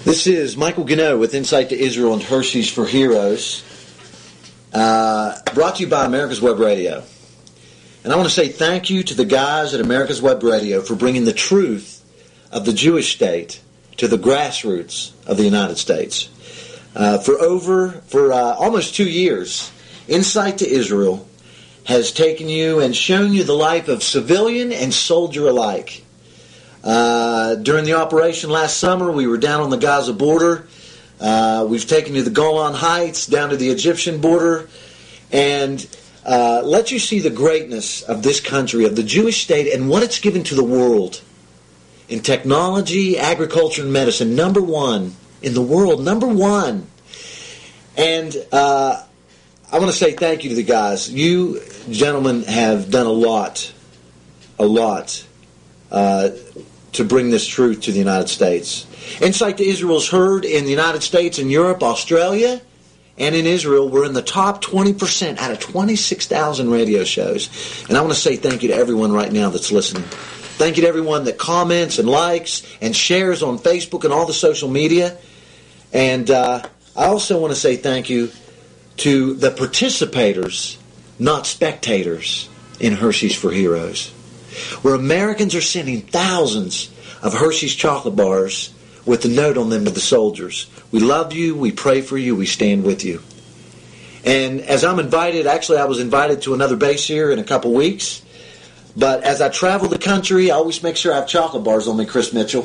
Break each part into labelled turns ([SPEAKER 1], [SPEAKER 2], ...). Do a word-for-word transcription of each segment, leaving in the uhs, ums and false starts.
[SPEAKER 1] This is Michael Gano with Insight to Israel and Hershey's for Heroes, uh, brought to you by America's Web Radio. And I want to say thank you to the guys at America's Web Radio for bringing the truth of the Jewish state to the grassroots of the United States. Uh, for over, for uh, almost two years, Insight to Israel has taken you and shown you the life of civilian and soldier alike. Uh, during the operation last summer, we were down on the Gaza border. Uh, we've taken you to the Golan Heights, down to the Egyptian border, and uh, let you see the greatness of this country, of the Jewish state, and what it's given to the world in technology, agriculture, and medicine. Number one in the world, number one. And uh, I want to say thank you to the guys. You gentlemen have done a lot, a lot, uh, to bring this truth to the United States. Insight to Israel is heard in the United States, in Europe, Australia, and in Israel. We're in the top twenty percent out of twenty-six thousand radio shows. And I want to say thank you to everyone right now that's listening. Thank you to everyone that comments and likes and shares on Facebook and all the social media. And uh, I also want to say thank you to the participators, not spectators, in Hershey's for Heroes, where Americans are sending thousands of Hershey's chocolate bars with a note on them to the soldiers. We love you, we pray for you, we stand with you. And as I'm invited, actually I was invited to another base here in a couple weeks, but as I travel the country, I always make sure I have chocolate bars on me, Chris Mitchell.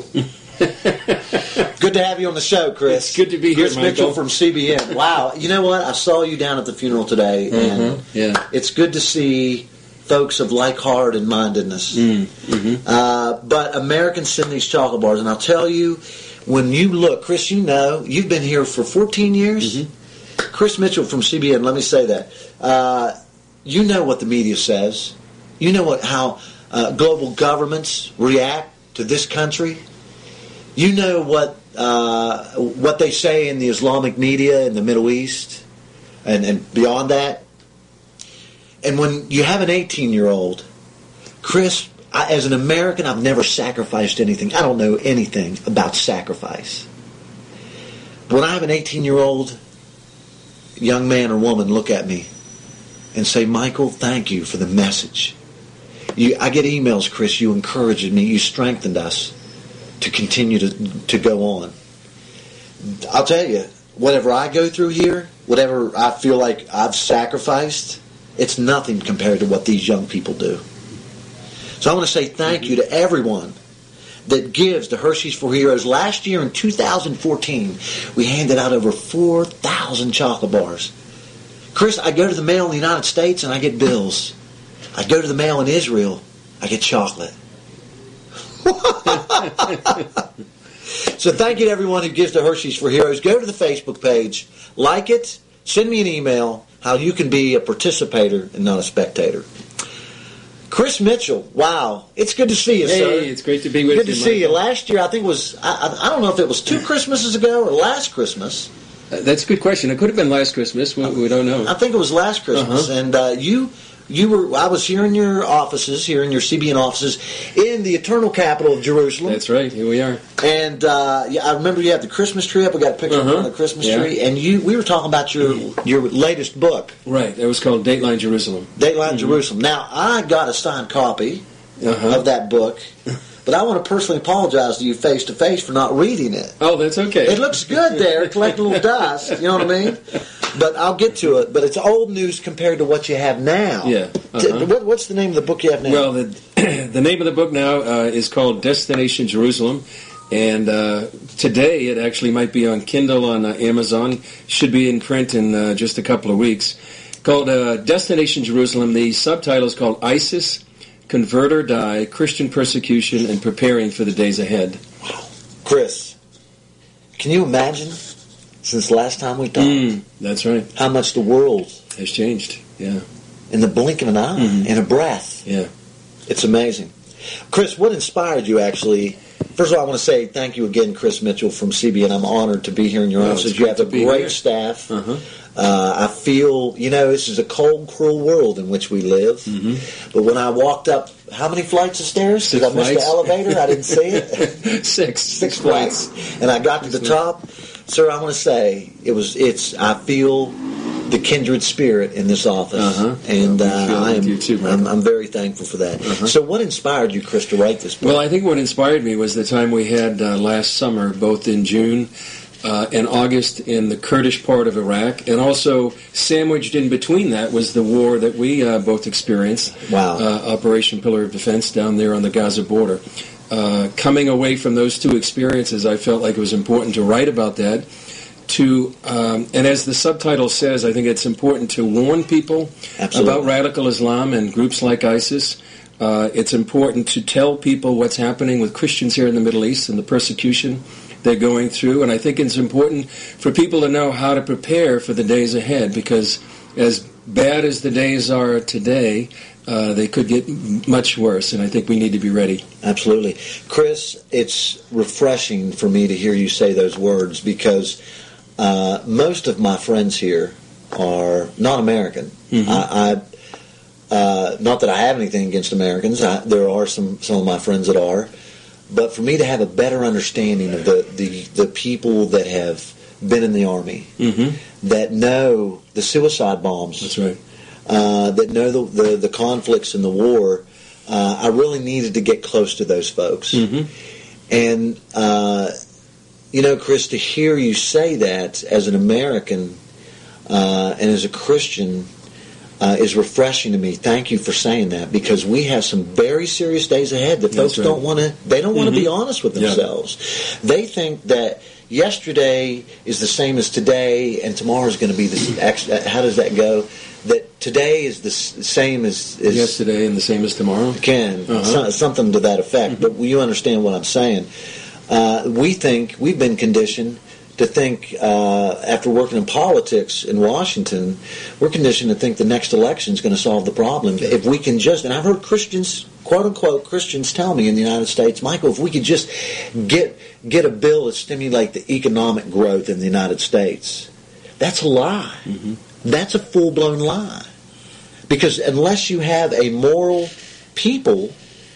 [SPEAKER 1] Good to have you on the show, Chris.
[SPEAKER 2] It's good to be here,
[SPEAKER 1] Chris Mitchell from C B N. Wow. You know what? I saw you down at the funeral today, and
[SPEAKER 2] mm-hmm. yeah.
[SPEAKER 1] it's good to see folks of like heart and mindedness.
[SPEAKER 2] Mm, mm-hmm.
[SPEAKER 1] uh, but Americans send these chocolate bars, and I'll tell you, when you look, Chris, you know, you've been here for fourteen years.
[SPEAKER 2] Mm-hmm.
[SPEAKER 1] Chris Mitchell from C B N, let me say that. Uh, you know what the media says. You know what how uh, global governments react to this country. You know what uh, what they say in the Islamic media in the Middle East and, and beyond that. And when you have an eighteen-year-old, Chris, I, as an American, I've never sacrificed anything. I don't know anything about sacrifice. But when I have an eighteen-year-old young man or woman look at me and say, Michael, thank you for the message. You, I get emails, Chris, you encouraged me, you strengthened us to continue to, to go on. I'll tell you, whatever I go through here, whatever I feel like I've sacrificed, it's nothing compared to what these young people do. So I want to say thank you to everyone that gives to Hershey's for Heroes. Last year in two thousand fourteen, we handed out over four thousand chocolate bars. Chris, I go to the mail in the United States and I get bills. I go to the mail in Israel, I get chocolate. So thank you to everyone who gives to Hershey's for Heroes. Go to the Facebook page, like it, send me an email how you can be a participator and not a spectator. Chris Mitchell, wow, it's good to see you,
[SPEAKER 2] hey,
[SPEAKER 1] sir.
[SPEAKER 2] Hey, it's great to be with
[SPEAKER 1] good
[SPEAKER 2] you,
[SPEAKER 1] Good to see
[SPEAKER 2] Michael.
[SPEAKER 1] you. Last year, I think it was, I, I don't know if it was two Christmases ago or last Christmas.
[SPEAKER 2] Uh, that's a good question. It could have been last Christmas. We, we don't know.
[SPEAKER 1] I think it was last Christmas.
[SPEAKER 2] Uh-huh.
[SPEAKER 1] And uh, you... You were. I was here in your offices, here in your C B N offices, in the eternal capital of Jerusalem.
[SPEAKER 2] That's right. Here we are.
[SPEAKER 1] And uh, yeah, I remember you had the Christmas tree up. We got a picture
[SPEAKER 2] uh-huh.
[SPEAKER 1] of the Christmas
[SPEAKER 2] yeah.
[SPEAKER 1] tree, and you. We were talking about your your latest book.
[SPEAKER 2] Right. That was called Dateline Jerusalem.
[SPEAKER 1] Dateline
[SPEAKER 2] mm-hmm.
[SPEAKER 1] Jerusalem. Now, I got a signed copy
[SPEAKER 2] uh-huh.
[SPEAKER 1] of that book, but I want to personally apologize to you face to face for not reading it.
[SPEAKER 2] Oh, that's okay.
[SPEAKER 1] It looks good there, collecting a little dust. You know what I mean? But I'll get to it. But it's old news compared to what you have now.
[SPEAKER 2] Yeah. Uh-huh.
[SPEAKER 1] What, what's the name of the book you have now?
[SPEAKER 2] Well, the the name of the book now uh, is called Destination Jerusalem, and uh, today it actually might be on Kindle on uh, Amazon. Should be in print in uh, just a couple of weeks. Called uh, Destination Jerusalem. The subtitle is called ISIS, Convert or Die, Christian Persecution and Preparing for the Days Ahead.
[SPEAKER 1] Chris, can you imagine, since last time we talked,
[SPEAKER 2] mm, that's right,
[SPEAKER 1] how much the world
[SPEAKER 2] has changed? Yeah.
[SPEAKER 1] In the blink of an eye,
[SPEAKER 2] mm-hmm.
[SPEAKER 1] in a breath.
[SPEAKER 2] Yeah.
[SPEAKER 1] It's amazing. Chris, what inspired you actually first of all, I want to say thank you again, Chris Mitchell from C B N. I'm honored to be here in your
[SPEAKER 2] Well,
[SPEAKER 1] offices.
[SPEAKER 2] it's
[SPEAKER 1] You
[SPEAKER 2] great
[SPEAKER 1] have a
[SPEAKER 2] to be
[SPEAKER 1] great
[SPEAKER 2] here.
[SPEAKER 1] staff.
[SPEAKER 2] Uh-huh.
[SPEAKER 1] Uh, I feel, you know, this is a cold, cruel world in which we live.
[SPEAKER 2] Mm-hmm.
[SPEAKER 1] But when I walked up, how many flights of stairs? Did
[SPEAKER 2] Six
[SPEAKER 1] I miss
[SPEAKER 2] flights.
[SPEAKER 1] the elevator? I didn't see it.
[SPEAKER 2] Six.
[SPEAKER 1] Six flights. And I got to the top. Sir, I want to say, it was, it's, I feel the kindred spirit in this office.
[SPEAKER 2] Uh-huh.
[SPEAKER 1] And
[SPEAKER 2] Well, we feel
[SPEAKER 1] uh, I
[SPEAKER 2] it with
[SPEAKER 1] am,
[SPEAKER 2] you too, Michael.
[SPEAKER 1] I'm, I'm very thankful for that.
[SPEAKER 2] Uh-huh.
[SPEAKER 1] So what inspired you, Chris, to write this book?
[SPEAKER 2] Well, I think what inspired me was the time we had uh, last summer, both in June uh, and August in the Kurdish part of Iraq, and also sandwiched in between that was the war that we uh, both experienced,
[SPEAKER 1] Wow.
[SPEAKER 2] uh, Operation Pillar of Defense down there on the Gaza border. Uh, coming away from those two experiences, I felt like it was important to write about that. To um, and as the subtitle says, I think it's important to warn people
[SPEAKER 1] Absolutely.
[SPEAKER 2] about radical Islam and groups like ISIS. Uh, it's important to tell people what's happening with Christians here in the Middle East and the persecution they're going through. And I think it's important for people to know how to prepare for the days ahead, because as bad as the days are today, uh, they could get much worse, and I think we need to be ready.
[SPEAKER 1] Absolutely. Chris, it's refreshing for me to hear you say those words, because uh, most of my friends here are not American.
[SPEAKER 2] Mm-hmm.
[SPEAKER 1] I, I uh, not that I have anything against Americans. I, there are some, some of my friends that are. But for me to have a better understanding of the, the, the people that have been in the Army,
[SPEAKER 2] Mm-hmm.
[SPEAKER 1] that know the suicide bombs,
[SPEAKER 2] That's right.
[SPEAKER 1] uh, that know the, the, the conflicts and the war, uh, I really needed to get close to those folks.
[SPEAKER 2] Mm-hmm.
[SPEAKER 1] And, uh, you know, Chris, to hear you say that as an American uh, and as a Christian uh, is refreshing to me. Thank you for saying that, because we have some very serious days ahead that folks
[SPEAKER 2] right.
[SPEAKER 1] don't want to, they don't want to
[SPEAKER 2] Mm-hmm.
[SPEAKER 1] be honest with
[SPEAKER 2] Yeah.
[SPEAKER 1] themselves. They think that yesterday is the same as today and tomorrow is going to be the, actually, how does that go? That today is the s- same as, as
[SPEAKER 2] Yesterday and the same as tomorrow.
[SPEAKER 1] can,
[SPEAKER 2] Uh-huh.
[SPEAKER 1] so- something to that effect. But you understand what I'm saying. Uh, we think, we've been conditioned to think, uh, after working in politics in Washington, we're conditioned to think the next election is going to solve the problem. If we can just, and I've heard Christians, quote unquote, Christians tell me in the United States, Michael, if we could just get get a bill to stimulate the economic growth in the United States, that's a lie.
[SPEAKER 2] Mm-hmm.
[SPEAKER 1] That's a full-blown lie. Because unless you have a moral people,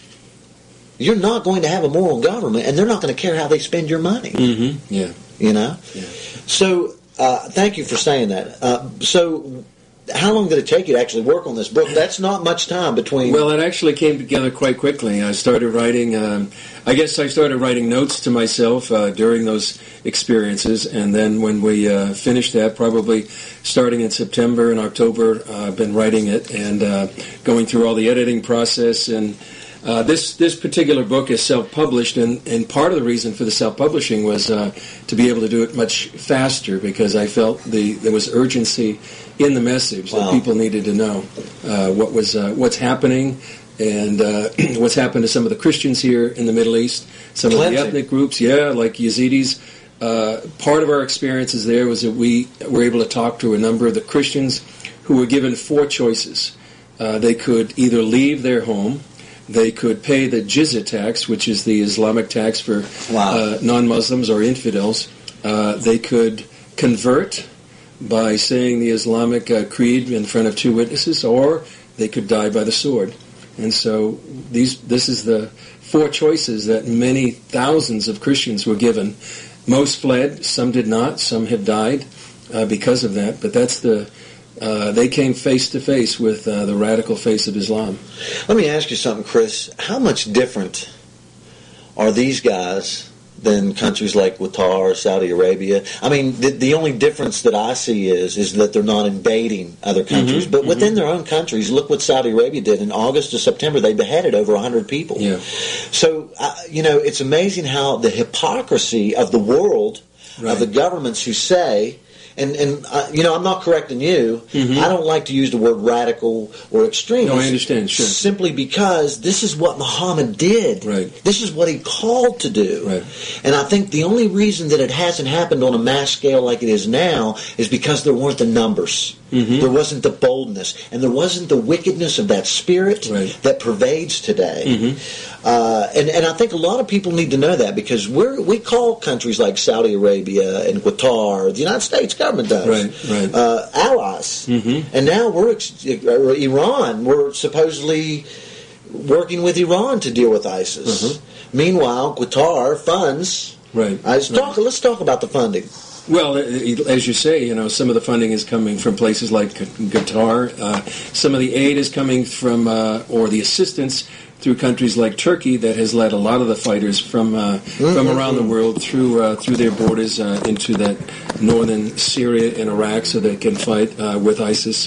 [SPEAKER 1] you're not going to have a moral government, and they're not going to care how they spend your money.
[SPEAKER 2] Mm-hmm. Yeah.
[SPEAKER 1] You know?
[SPEAKER 2] Yeah.
[SPEAKER 1] So, uh, thank you for saying that. Uh, so, how long did it take you to actually work on this book? That's not much time between...
[SPEAKER 2] Well, it actually came together quite quickly. I started writing, um, I guess I started writing notes to myself uh, during those experiences, and then when we uh, finished that, probably starting in September and October, uh, I've been writing it and uh, going through all the editing process. And uh, this this particular book is self-published, and, and part of the reason for the self-publishing was uh, to be able to do it much faster, because I felt the there was urgency in the message
[SPEAKER 1] Wow.
[SPEAKER 2] that people needed to know uh, what was uh, what's happening, and uh, what's happened to some of the Christians here in the Middle East, some
[SPEAKER 1] Plenty.
[SPEAKER 2] of the ethnic groups, yeah, like Yazidis. Uh, part of our experiences there was that we were able to talk to a number of the Christians who were given four choices. Uh, they could either leave their home, they could pay the jizya tax, which is the Islamic tax for
[SPEAKER 1] Wow.
[SPEAKER 2] uh, non-Muslims or infidels. Uh, they could convert by saying the Islamic uh, creed in front of two witnesses, or they could die by the sword. And so these, this is the four choices that many thousands of Christians were given. Most fled, some did not, some have died uh, because of that. But that's the uh, they came face to face with uh, the radical face of Islam.
[SPEAKER 1] Let me ask you something, Chris. How much different are these guys than countries like Qatar or Saudi Arabia? I mean, the, the only difference that I see is is that they're not invading other countries.
[SPEAKER 2] Mm-hmm,
[SPEAKER 1] but
[SPEAKER 2] mm-hmm.
[SPEAKER 1] within their own countries, look what Saudi Arabia did. In August to September, they beheaded over one hundred people.
[SPEAKER 2] Yeah.
[SPEAKER 1] So, uh, you know, it's amazing how the hypocrisy of the world,
[SPEAKER 2] Right.
[SPEAKER 1] of the governments who say... And, and uh, you know, I'm not correcting you.
[SPEAKER 2] Mm-hmm.
[SPEAKER 1] I don't like to use the word radical or extreme.
[SPEAKER 2] No, I understand, sure.
[SPEAKER 1] Simply because this is what Muhammad did.
[SPEAKER 2] Right.
[SPEAKER 1] This is what he called to do.
[SPEAKER 2] Right.
[SPEAKER 1] And I think the only reason that it hasn't happened on a mass scale like it is now is because there weren't the numbers. Mm-hmm. There wasn't the boldness, and there wasn't the wickedness of that spirit right. that pervades today. Mm-hmm. Uh, and, and I think a lot of people need to know that, because we're, we call countries like Saudi Arabia and Qatar, the United States government does,
[SPEAKER 2] right, right.
[SPEAKER 1] Uh, allies. Mm-hmm. And now we're ex- Iran, we're supposedly working with Iran to deal with ISIS. Mm-hmm. Meanwhile, Qatar funds.
[SPEAKER 2] Right.
[SPEAKER 1] Uh, let's, talk,
[SPEAKER 2] right.
[SPEAKER 1] let's talk about the funding.
[SPEAKER 2] Well, as you say, you know, some of the funding is coming from places like Qatar. Uh, some of the aid is coming from, uh, or the assistance through countries like Turkey, that has led a lot of the fighters from uh, mm-hmm. from around the world through uh, through their borders uh, into that northern Syria and Iraq, so they can fight uh, with ISIS.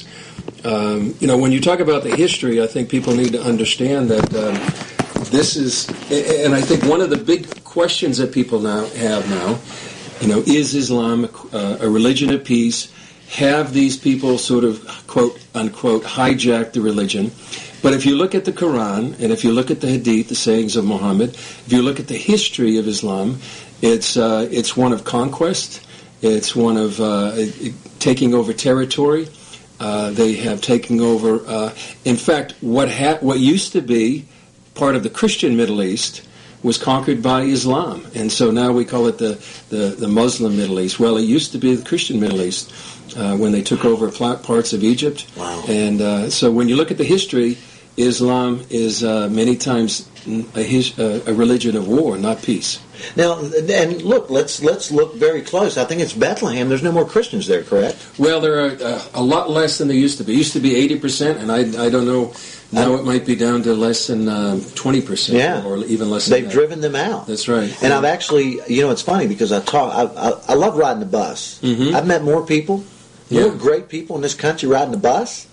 [SPEAKER 2] Um, you know, when you talk about the history, I think people need to understand that um, this is, and I think one of the big questions that people now have now. You know, is Islam uh, a religion of peace? Have these people sort of, quote, unquote, hijacked the religion? But if you look at the Quran, and if you look at the Hadith, the sayings of Muhammad, if you look at the history of Islam, it's uh, it's one of conquest. It's one of uh, taking over territory. Uh, they have taken over, uh, in fact, what ha- what used to be part of the Christian Middle East was conquered by Islam, and so now we call it the, the, the Muslim Middle East. Well, it used to be the Christian Middle East uh, when they took over parts of Egypt.
[SPEAKER 1] Wow.
[SPEAKER 2] And uh, so when you look at the history, Islam is uh, many times a, his, uh, a religion of war, not peace.
[SPEAKER 1] Now, and look, let's let's look very close. I think it's Bethlehem. There's no more Christians there, correct?
[SPEAKER 2] Well, there are uh, a lot less than there used to be. It used to be eighty percent, and I, I don't know. Now it might be down to less than um, twenty percent,
[SPEAKER 1] yeah.
[SPEAKER 2] or even less.
[SPEAKER 1] They've
[SPEAKER 2] than that.
[SPEAKER 1] driven them out.
[SPEAKER 2] That's right.
[SPEAKER 1] And yeah. I've actually, you know, it's funny because I talk. I, I, I love riding the bus. Mm-hmm. I've met more people, more yeah. great people in this country riding the bus,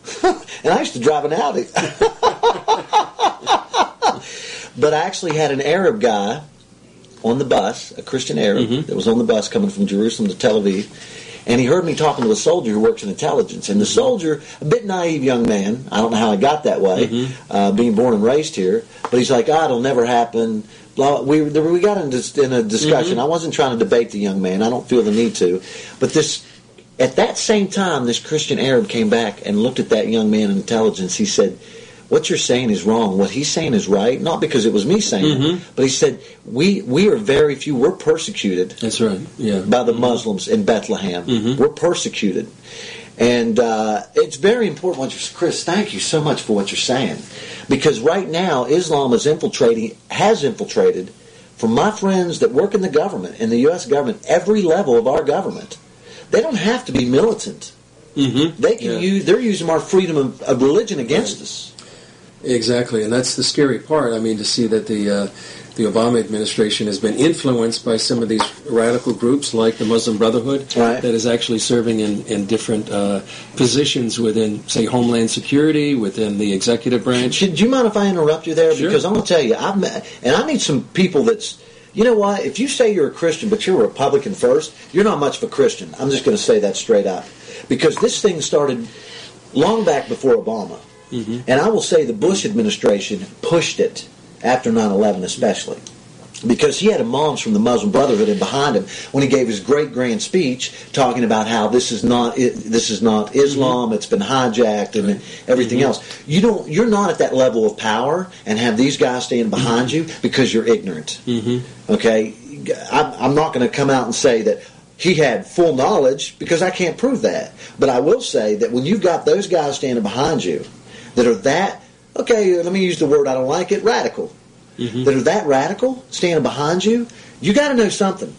[SPEAKER 1] and I used to drive an Audi. But I actually had an Arab guy on the bus, a Christian Arab mm-hmm. that was on the bus coming from Jerusalem to Tel Aviv. And he heard me talking to a soldier who works in intelligence. And the soldier, a bit naive young man, I don't know how I got that way, mm-hmm. uh, being born and raised here, but he's like, ah, it'll never happen. Blah, we we got in, in a discussion. Mm-hmm. I wasn't trying to debate the young man. I don't feel the need to. But this, at that same time, this Christian Arab came back and looked at that young man in intelligence. He said, what you're saying is wrong. What he's saying is right. Not because it was me saying mm-hmm. it, but he said, we we are very few. We're persecuted.
[SPEAKER 2] That's right. Yeah.
[SPEAKER 1] By the mm-hmm. Muslims in Bethlehem. Mm-hmm. We're persecuted. And uh, it's very important what you're, Chris, thank you so much for what you're saying. Because right now, Islam is infiltrating, has infiltrated, from my friends that work in the government, in the U S government, every level of our government. They don't have to be militant. Mm-hmm. They can yeah. use, they're using our freedom of, of religion against right. us.
[SPEAKER 2] Exactly, and that's the scary part. I mean, to see that the uh, the Obama administration has been influenced by some of these radical groups, like the Muslim Brotherhood,
[SPEAKER 1] right.
[SPEAKER 2] that is actually serving in, in different uh, positions within, say, Homeland Security, within the executive branch.
[SPEAKER 1] Do you mind if I interrupt you there?
[SPEAKER 2] Sure.
[SPEAKER 1] Because I'm going to tell you, I've met, and I need some people that's, you know what, if you say you're a Christian, but you're a Republican first, you're not much of a Christian. I'm just going to say that straight up. Because this thing started long back before Obama. Mm-hmm. And I will say the Bush administration pushed it after nine eleven especially. Because he had imams from the Muslim Brotherhood in behind him when he gave his great grand speech talking about how this is not this is not Islam, mm-hmm. it's been hijacked and everything mm-hmm. else. You don't you're not at that level of power and have these guys stand behind mm-hmm. you because you're ignorant. Mm-hmm. Okay? I'm not going to come out and say that he had full knowledge because I can't prove that. But I will say that when you've got those guys standing behind you that are that, okay, let me use the word, I don't like it, radical, mm-hmm. that are that radical, standing behind you, you got to know something.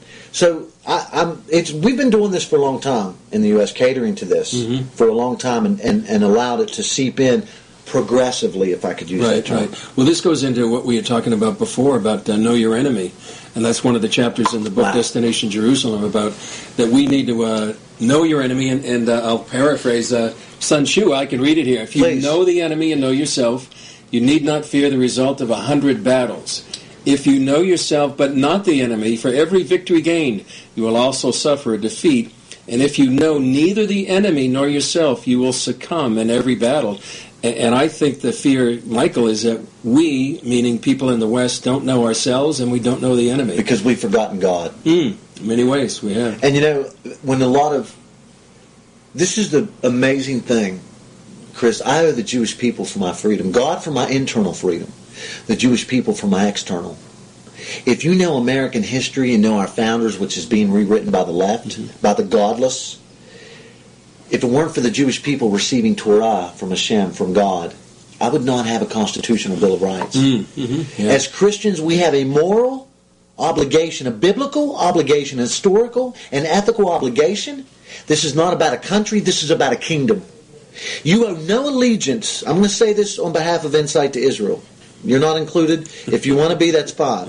[SPEAKER 1] So I, I'm, it's we've been doing this for a long time in the U S, catering to this mm-hmm. for a long time and, and, and allowed it to seep in progressively, if I could use
[SPEAKER 2] right,
[SPEAKER 1] that term.
[SPEAKER 2] Right. Well, this goes into what we were talking about before, about uh, know your enemy. And that's one of the chapters in the book, wow. Destination Jerusalem, about that we need to uh, know your enemy. And, and uh, I'll paraphrase uh, Sun Tzu. I can read it here. If you
[SPEAKER 1] Please.
[SPEAKER 2] know the enemy and know yourself, you need not fear the result of a hundred battles. If you know yourself but not the enemy, for every victory gained, you will also suffer a defeat. And if you know neither the enemy nor yourself, you will succumb in every battle. And I think the fear, Michael, is that we, meaning people in the West, don't know ourselves and we don't know the enemy.
[SPEAKER 1] Because we've forgotten God.
[SPEAKER 2] Mm, in many ways, we have.
[SPEAKER 1] And you know, when a lot of this is the amazing thing, Chris. I owe the Jewish people for my freedom. God for my internal freedom. The Jewish people for my external. If you know American history and know our founders, which is being rewritten by the left, mm-hmm. by the godless, if it weren't for the Jewish people receiving Torah from Hashem, from God, I would not have a constitutional Bill of Rights.
[SPEAKER 2] Mm-hmm. Yeah.
[SPEAKER 1] As Christians, we have a moral obligation, a biblical obligation, a historical and ethical obligation. This is not about a country, this is about a kingdom. You owe no allegiance. I'm going to say this on behalf of Insight to Israel. You're not included. If you want to be, that's fine.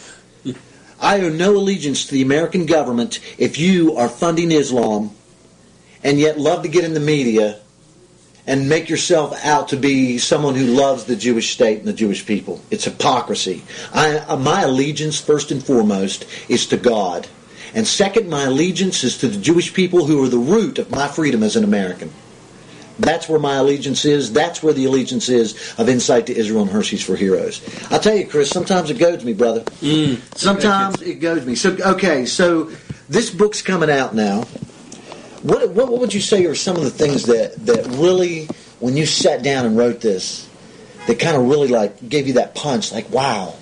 [SPEAKER 1] I owe no allegiance to the American government if you are funding Islam and yet love to get in the media and make yourself out to be someone who loves the Jewish state and the Jewish people. It's hypocrisy. I, my allegiance, first and foremost, is to God. And second, my allegiance is to the Jewish people who are the root of my freedom as an American. That's where my allegiance is. That's where the allegiance is of Insight to Israel and Hershey's for Heroes. I'll tell you, Chris, sometimes it goads me, brother.
[SPEAKER 2] Mm.
[SPEAKER 1] Sometimes it goads me. So, okay, so this book's coming out now. What, what what would you say are some of the things that, that really, when you sat down and wrote this, that kind of really like gave you that punch, like, wow?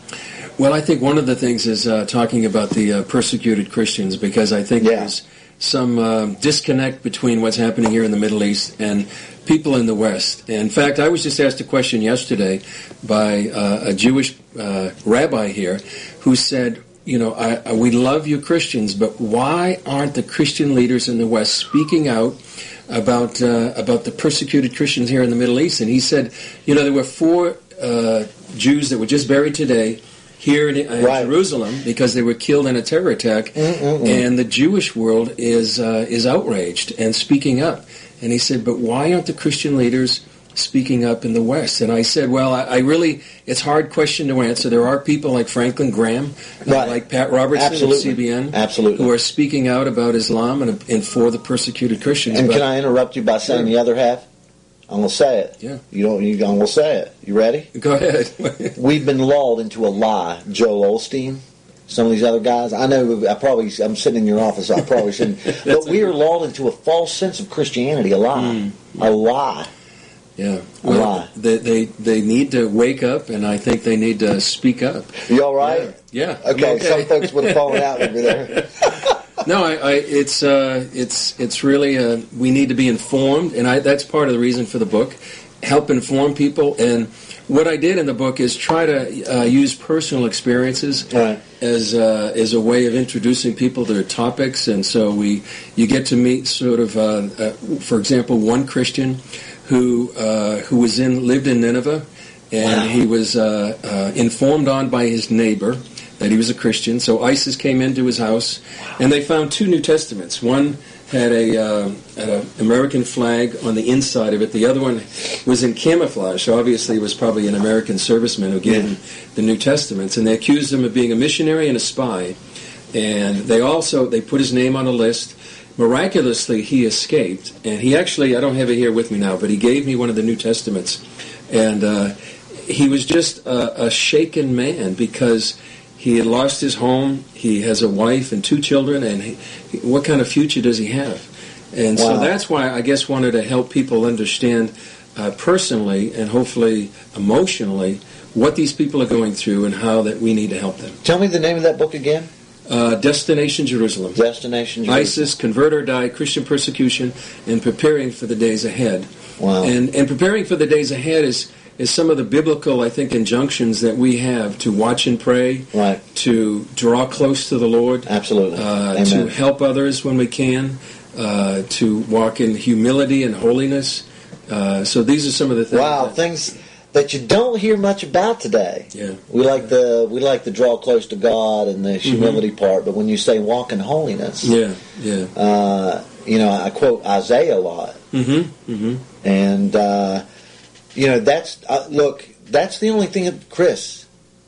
[SPEAKER 2] Well, I think one of the things is uh, talking about the uh, persecuted Christians, because I think
[SPEAKER 1] yeah.
[SPEAKER 2] there's some uh, disconnect between what's happening here in the Middle East and people in the West. In fact, I was just asked a question yesterday by uh, a Jewish uh, rabbi here who said, you know, I, I, we love you Christians, but why aren't the Christian leaders in the West speaking out about uh, about the persecuted Christians here in the Middle East? And he said, you know, there were four uh, Jews that were just buried today here in uh,
[SPEAKER 1] right.
[SPEAKER 2] Jerusalem because they were killed in a terror attack, Mm-mm-mm. and the Jewish world is uh, is outraged and speaking up. And he said, but why aren't the Christian leaders speaking up in the West? And I said, well, I, I really, it's a hard question to answer. There are people like Franklin Graham,
[SPEAKER 1] right.
[SPEAKER 2] like Pat Robertson
[SPEAKER 1] Absolutely.
[SPEAKER 2] of C B N,
[SPEAKER 1] Absolutely.
[SPEAKER 2] who are speaking out about Islam and, and for the persecuted Christians.
[SPEAKER 1] And
[SPEAKER 2] but,
[SPEAKER 1] can I interrupt you by saying
[SPEAKER 2] sure.
[SPEAKER 1] the other half? I'm going to say it.
[SPEAKER 2] Yeah.
[SPEAKER 1] You don't. You, I'm going to say it. You ready?
[SPEAKER 2] Go ahead.
[SPEAKER 1] We've been lulled into a lie. Joel Osteen, some of these other guys. I know. I probably. I'm sitting in your office. So I probably shouldn't. But we are lulled into a false sense of Christianity. A lie. Mm. A lie.
[SPEAKER 2] Yeah.
[SPEAKER 1] A
[SPEAKER 2] well,
[SPEAKER 1] lie.
[SPEAKER 2] They, they they need to wake up, and I think they need to speak up.
[SPEAKER 1] You all right?
[SPEAKER 2] Yeah. yeah
[SPEAKER 1] okay,
[SPEAKER 2] okay.
[SPEAKER 1] Some folks would have fallen out over there.
[SPEAKER 2] No, I, I, it's uh, it's it's really uh, we need to be informed, and I, that's part of the reason for the book. Help inform people, and what I did in the book is try to uh, use personal experiences
[SPEAKER 1] right.
[SPEAKER 2] as uh, as a way of introducing people to their topics, and so we you get to meet sort of, uh, uh, for example, one Christian who uh, who was in lived in Nineveh, and wow. he was uh, uh, informed on by his neighbor that he was a Christian. So ISIS came into his house, and they found two New Testaments. One had a, uh, had a American flag on the inside of it. The other one was in camouflage, so obviously it was probably an American serviceman who gave
[SPEAKER 1] yeah.
[SPEAKER 2] him the New Testaments. And they accused him of being a missionary and a spy. And they also, they put his name on a list. Miraculously, he escaped. And he actually, I don't have it here with me now, but he gave me one of the New Testaments. And uh, he was just a, a shaken man because he had lost his home. He has a wife and two children, and he, what kind of future does he have? And wow. so that's why I guess wanted to help people understand uh, personally and hopefully emotionally what these people are going through and how that we need to help them.
[SPEAKER 1] Tell me the name of that book again.
[SPEAKER 2] Uh, Destination Jerusalem.
[SPEAKER 1] Destination Jerusalem.
[SPEAKER 2] ISIS, Convert or Die, Christian Persecution, and Preparing for the Days Ahead.
[SPEAKER 1] Wow.
[SPEAKER 2] And, and preparing for the days ahead is... is some of the biblical, I think, injunctions that we have to watch and pray,
[SPEAKER 1] right.
[SPEAKER 2] to draw close to the Lord,
[SPEAKER 1] absolutely,
[SPEAKER 2] uh, to help others when we can, uh, to walk in humility and holiness. Uh, so these are some of the things.
[SPEAKER 1] Wow,
[SPEAKER 2] that,
[SPEAKER 1] things that you don't hear much about today.
[SPEAKER 2] Yeah,
[SPEAKER 1] we like the we like the draw close to God and the humility mm-hmm. part, but when you say walk in holiness,
[SPEAKER 2] yeah, yeah,
[SPEAKER 1] uh, you know, I quote Isaiah a lot,
[SPEAKER 2] mm-hmm. Mm-hmm.
[SPEAKER 1] and. Uh, You know, that's, uh, look, that's the only thing, Chris,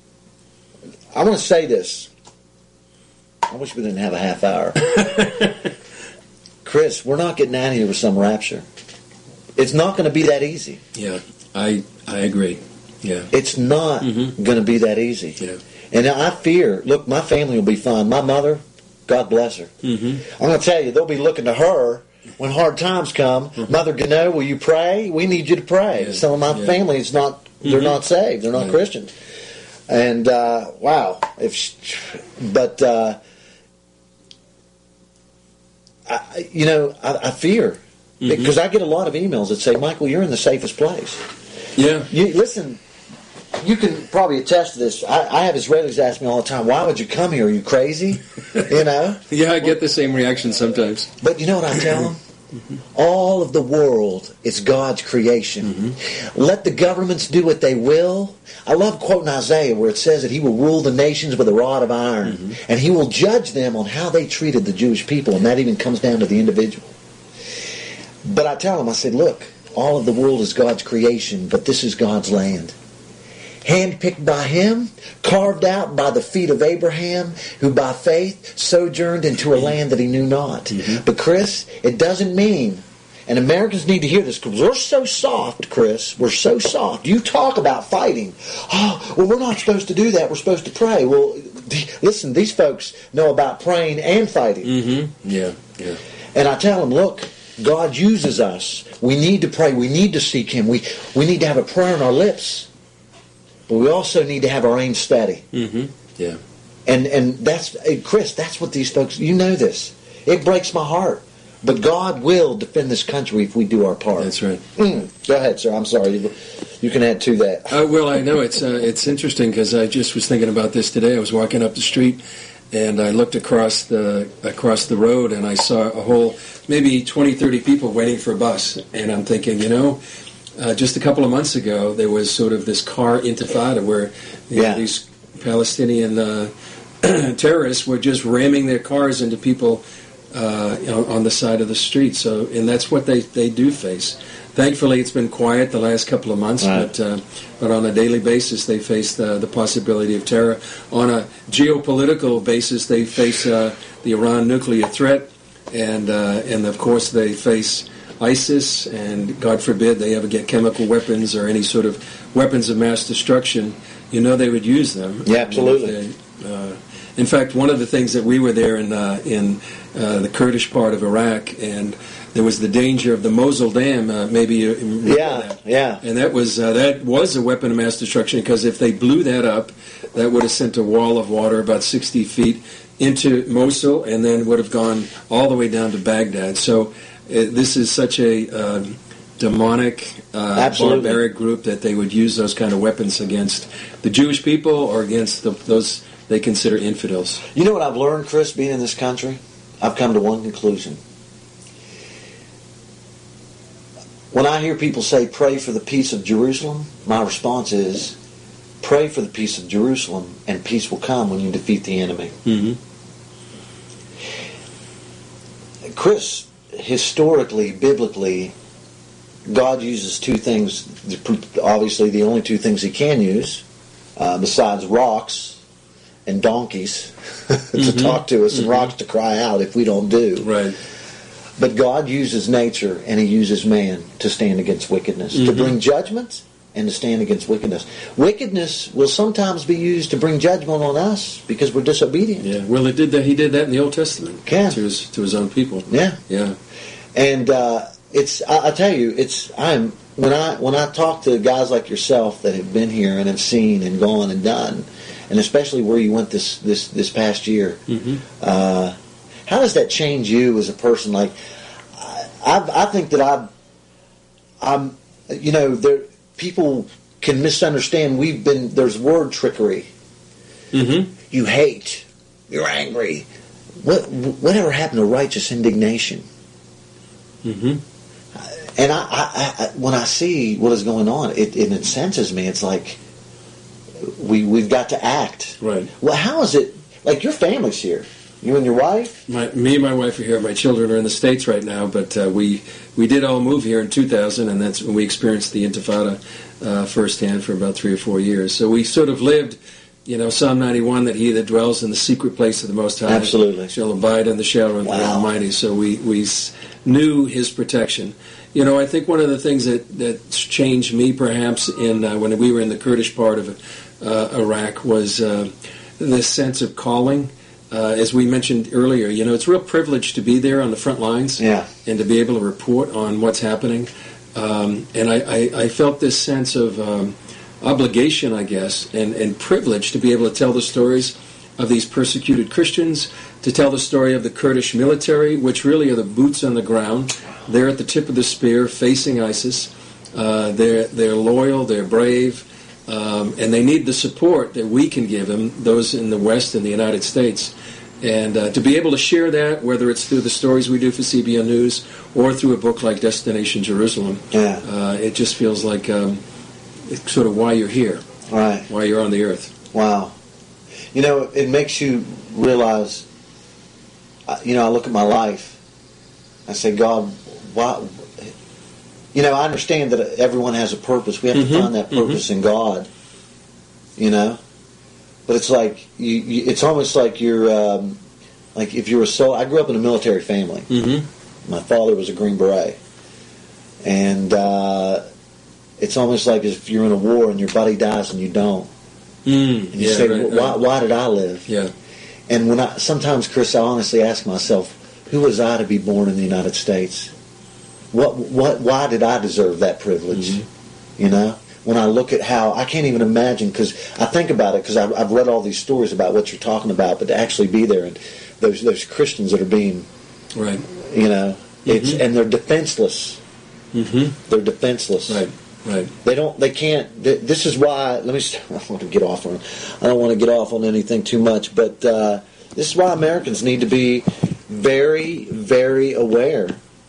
[SPEAKER 1] I want to say this. I wish we didn't have a half hour. Chris, we're not getting out of here with some rapture. It's not going to be that easy.
[SPEAKER 2] Yeah, I I agree. Yeah.
[SPEAKER 1] It's not mm-hmm. going to be that easy.
[SPEAKER 2] Yeah.
[SPEAKER 1] And I fear, look, my family will be fine. My mother, God bless her.
[SPEAKER 2] Mm-hmm.
[SPEAKER 1] I'm going to tell you, they'll be looking to her when hard times come, mm-hmm. Mother Gano, will you pray? We need you to pray. Yeah. Some of my yeah. family is not, they're mm-hmm. not saved. They're not yeah. Christians. And, uh, wow. If, she, but, uh, I, you know, I, I fear. Mm-hmm. Because I get a lot of emails that say, Michael, you're in the safest place.
[SPEAKER 2] Yeah.
[SPEAKER 1] You, listen, you can probably attest to this. I, I have Israelis ask me all the time, why would you come here? Are you crazy? You know?
[SPEAKER 2] Yeah, I get the same reaction sometimes.
[SPEAKER 1] But you know what I tell them? Mm-hmm. All of the world is God's creation. Mm-hmm. Let the governments do what they will. I love quoting Isaiah where it says that he will rule the nations with a rod of iron. Mm-hmm. And he will judge them on how they treated the Jewish people. And that even comes down to the individual. But I tell them, I said, look, all of the world is God's creation, but this is God's land. Handpicked by Him, carved out by the feet of Abraham, who by faith sojourned into a land that he knew not. Mm-hmm. But Chris, it doesn't mean, and Americans need to hear this, because we're so soft, Chris, we're so soft. You talk about fighting. Oh, well, we're not supposed to do that. We're supposed to pray. Well, listen, these folks know about praying and fighting.
[SPEAKER 2] Mm-hmm. Yeah, yeah.
[SPEAKER 1] And I tell them, look, God uses us. We need to pray. We need to seek Him. We we need to have a prayer on our lips. But we also need to have our aim steady.
[SPEAKER 2] Mm-hmm. Yeah.
[SPEAKER 1] And and that's, Chris, that's what these folks, you know this. It breaks my heart. But God will defend this country if we do our part.
[SPEAKER 2] That's right.
[SPEAKER 1] Mm. Go ahead, sir. I'm sorry. You, you can add to that.
[SPEAKER 2] Uh, well, I know it's, uh, it's interesting because I just was thinking about this today. I was walking up the street and I looked across the across the road and I saw a whole, maybe twenty, thirty people waiting for a bus. And I'm thinking, you know, Uh, just a couple of months ago, there was sort of this car intifada where you
[SPEAKER 1] yeah.
[SPEAKER 2] know, these Palestinian uh, terrorists were just ramming their cars into people uh, you know, on the side of the street. So, and that's what they, they do face. Thankfully, it's been quiet the last couple of months, right. but uh, but on a daily basis, they face the, the possibility of terror. On a geopolitical basis, they face uh, the Iran nuclear threat, and uh, and of course, they face ISIS, and God forbid they ever get chemical weapons or any sort of weapons of mass destruction. You know they would use them.
[SPEAKER 1] Yeah, absolutely.
[SPEAKER 2] Uh, in fact, one of the things that we were there in uh, in uh, the Kurdish part of Iraq, and there was the danger of the Mosul Dam. Uh, maybe you remember
[SPEAKER 1] yeah,
[SPEAKER 2] that.
[SPEAKER 1] yeah.
[SPEAKER 2] And that was uh, that was a weapon of mass destruction because if they blew that up, that would have sent a wall of water about sixty feet into Mosul, and then would have gone all the way down to Baghdad. So. This is such a uh, demonic, uh, barbaric group that they would use those kind of weapons against the Jewish people or against the, those they consider infidels.
[SPEAKER 1] You know what I've learned, Chris, being in this country? I've come to one conclusion. When I hear people say, pray for the peace of Jerusalem, my response is, pray for the peace of Jerusalem, and peace will come when you defeat the enemy.
[SPEAKER 2] Mm-hmm.
[SPEAKER 1] Chris, historically, biblically, God uses two things, obviously the only two things He can use, uh, besides rocks and donkeys to mm-hmm. talk to us, mm-hmm. and rocks to cry out if we don't do.
[SPEAKER 2] Right.
[SPEAKER 1] But God uses nature and He uses man to stand against wickedness, mm-hmm. to bring judgment and to stand against wickedness. Wickedness will sometimes be used to bring judgment on us because we're disobedient.
[SPEAKER 2] Yeah, well, it did that. He did that in the Old Testament
[SPEAKER 1] yeah.
[SPEAKER 2] to his to his own people.
[SPEAKER 1] Yeah,
[SPEAKER 2] yeah.
[SPEAKER 1] And uh, it's I, I tell you, it's I'm when I when I talk to guys like yourself that have been here and have seen and gone and done, and especially where you went this this this past year.
[SPEAKER 2] Mm-hmm.
[SPEAKER 1] Uh, how does that change you as a person? Like, I I think that I've I'm you know there. People can misunderstand. We've been there's word trickery.
[SPEAKER 2] Mm-hmm.
[SPEAKER 1] You hate. You're angry. What whatever happened to righteous indignation?
[SPEAKER 2] Mm-hmm.
[SPEAKER 1] And I, I, I, when I see what is going on, it, it incenses me. It's like we we've got to act.
[SPEAKER 2] Right.
[SPEAKER 1] Well, how is it? Like your family's here. You and your wife?
[SPEAKER 2] My, me and my wife are here. My children are in the States right now, but uh, we we did all move here in two thousand, and that's when we experienced the Intifada uh, firsthand for about three or four years. So we sort of lived, you know, Psalm ninety-one, that he that dwells in the secret place of the Most High
[SPEAKER 1] Absolutely.
[SPEAKER 2] shall abide in the shadow of
[SPEAKER 1] wow.
[SPEAKER 2] the Almighty. So we, we knew His protection. You know, I think one of the things that, that changed me perhaps in uh, when we were in the Kurdish part of uh, Iraq was uh, this sense of calling. uh, as we mentioned earlier, you know, it's a real privilege to be there on the front lines
[SPEAKER 1] Yeah.
[SPEAKER 2] and to be able to report on what's happening. Um, and I, I, I felt this sense of um, obligation, I guess, and, and privilege to be able to tell the stories of these persecuted Christians, to tell the story of the Kurdish military, which really are the boots on the ground. They're at the tip of the spear facing ISIS. Uh, they're, they're loyal, they're brave, um, and they need the support that we can give them, those in the West and the United States. And uh, to be able to share that, whether it's through the stories we do for C B N News or through a book like Destination Jerusalem,
[SPEAKER 1] Yeah.
[SPEAKER 2] uh, it just feels like um, it's sort of why you're here,
[SPEAKER 1] Right.
[SPEAKER 2] why you're on the earth.
[SPEAKER 1] Wow. You know, it makes you realize, uh, you know, I look at my life, I say, God, why? You know, I understand that everyone has a purpose. We have
[SPEAKER 2] Mm-hmm.
[SPEAKER 1] to find that purpose
[SPEAKER 2] Mm-hmm.
[SPEAKER 1] in God, you know? But it's like, you, you, it's almost like you're, um, like if you're a soul. I grew up in a military family.
[SPEAKER 2] Mm-hmm.
[SPEAKER 1] My father was a Green Beret. And uh, it's almost like if you're in a war and your buddy dies and you don't.
[SPEAKER 2] Mm,
[SPEAKER 1] And you
[SPEAKER 2] yeah,
[SPEAKER 1] say,
[SPEAKER 2] right,
[SPEAKER 1] well, why,
[SPEAKER 2] right.
[SPEAKER 1] why did I live?
[SPEAKER 2] Yeah.
[SPEAKER 1] And when I sometimes, Chris, I honestly ask myself, who was I to be born in the United States? What, what, why did I deserve that privilege?
[SPEAKER 2] Mm-hmm.
[SPEAKER 1] You know, when I look at how I can't even imagine, because I think about it, because I've, I've read all these stories about what you're talking about, but to actually be there and those those Christians that are being,
[SPEAKER 2] Right.
[SPEAKER 1] you know, it's
[SPEAKER 2] Mhm.
[SPEAKER 1] and they're defenseless.
[SPEAKER 2] Mm-hmm.
[SPEAKER 1] They're defenseless.
[SPEAKER 2] Right. Right.
[SPEAKER 1] They don't. They can't. th- This is why. Let me. st- I want to get off on. I don't want to get off on anything too much, but uh, this is why Americans need to be very, very aware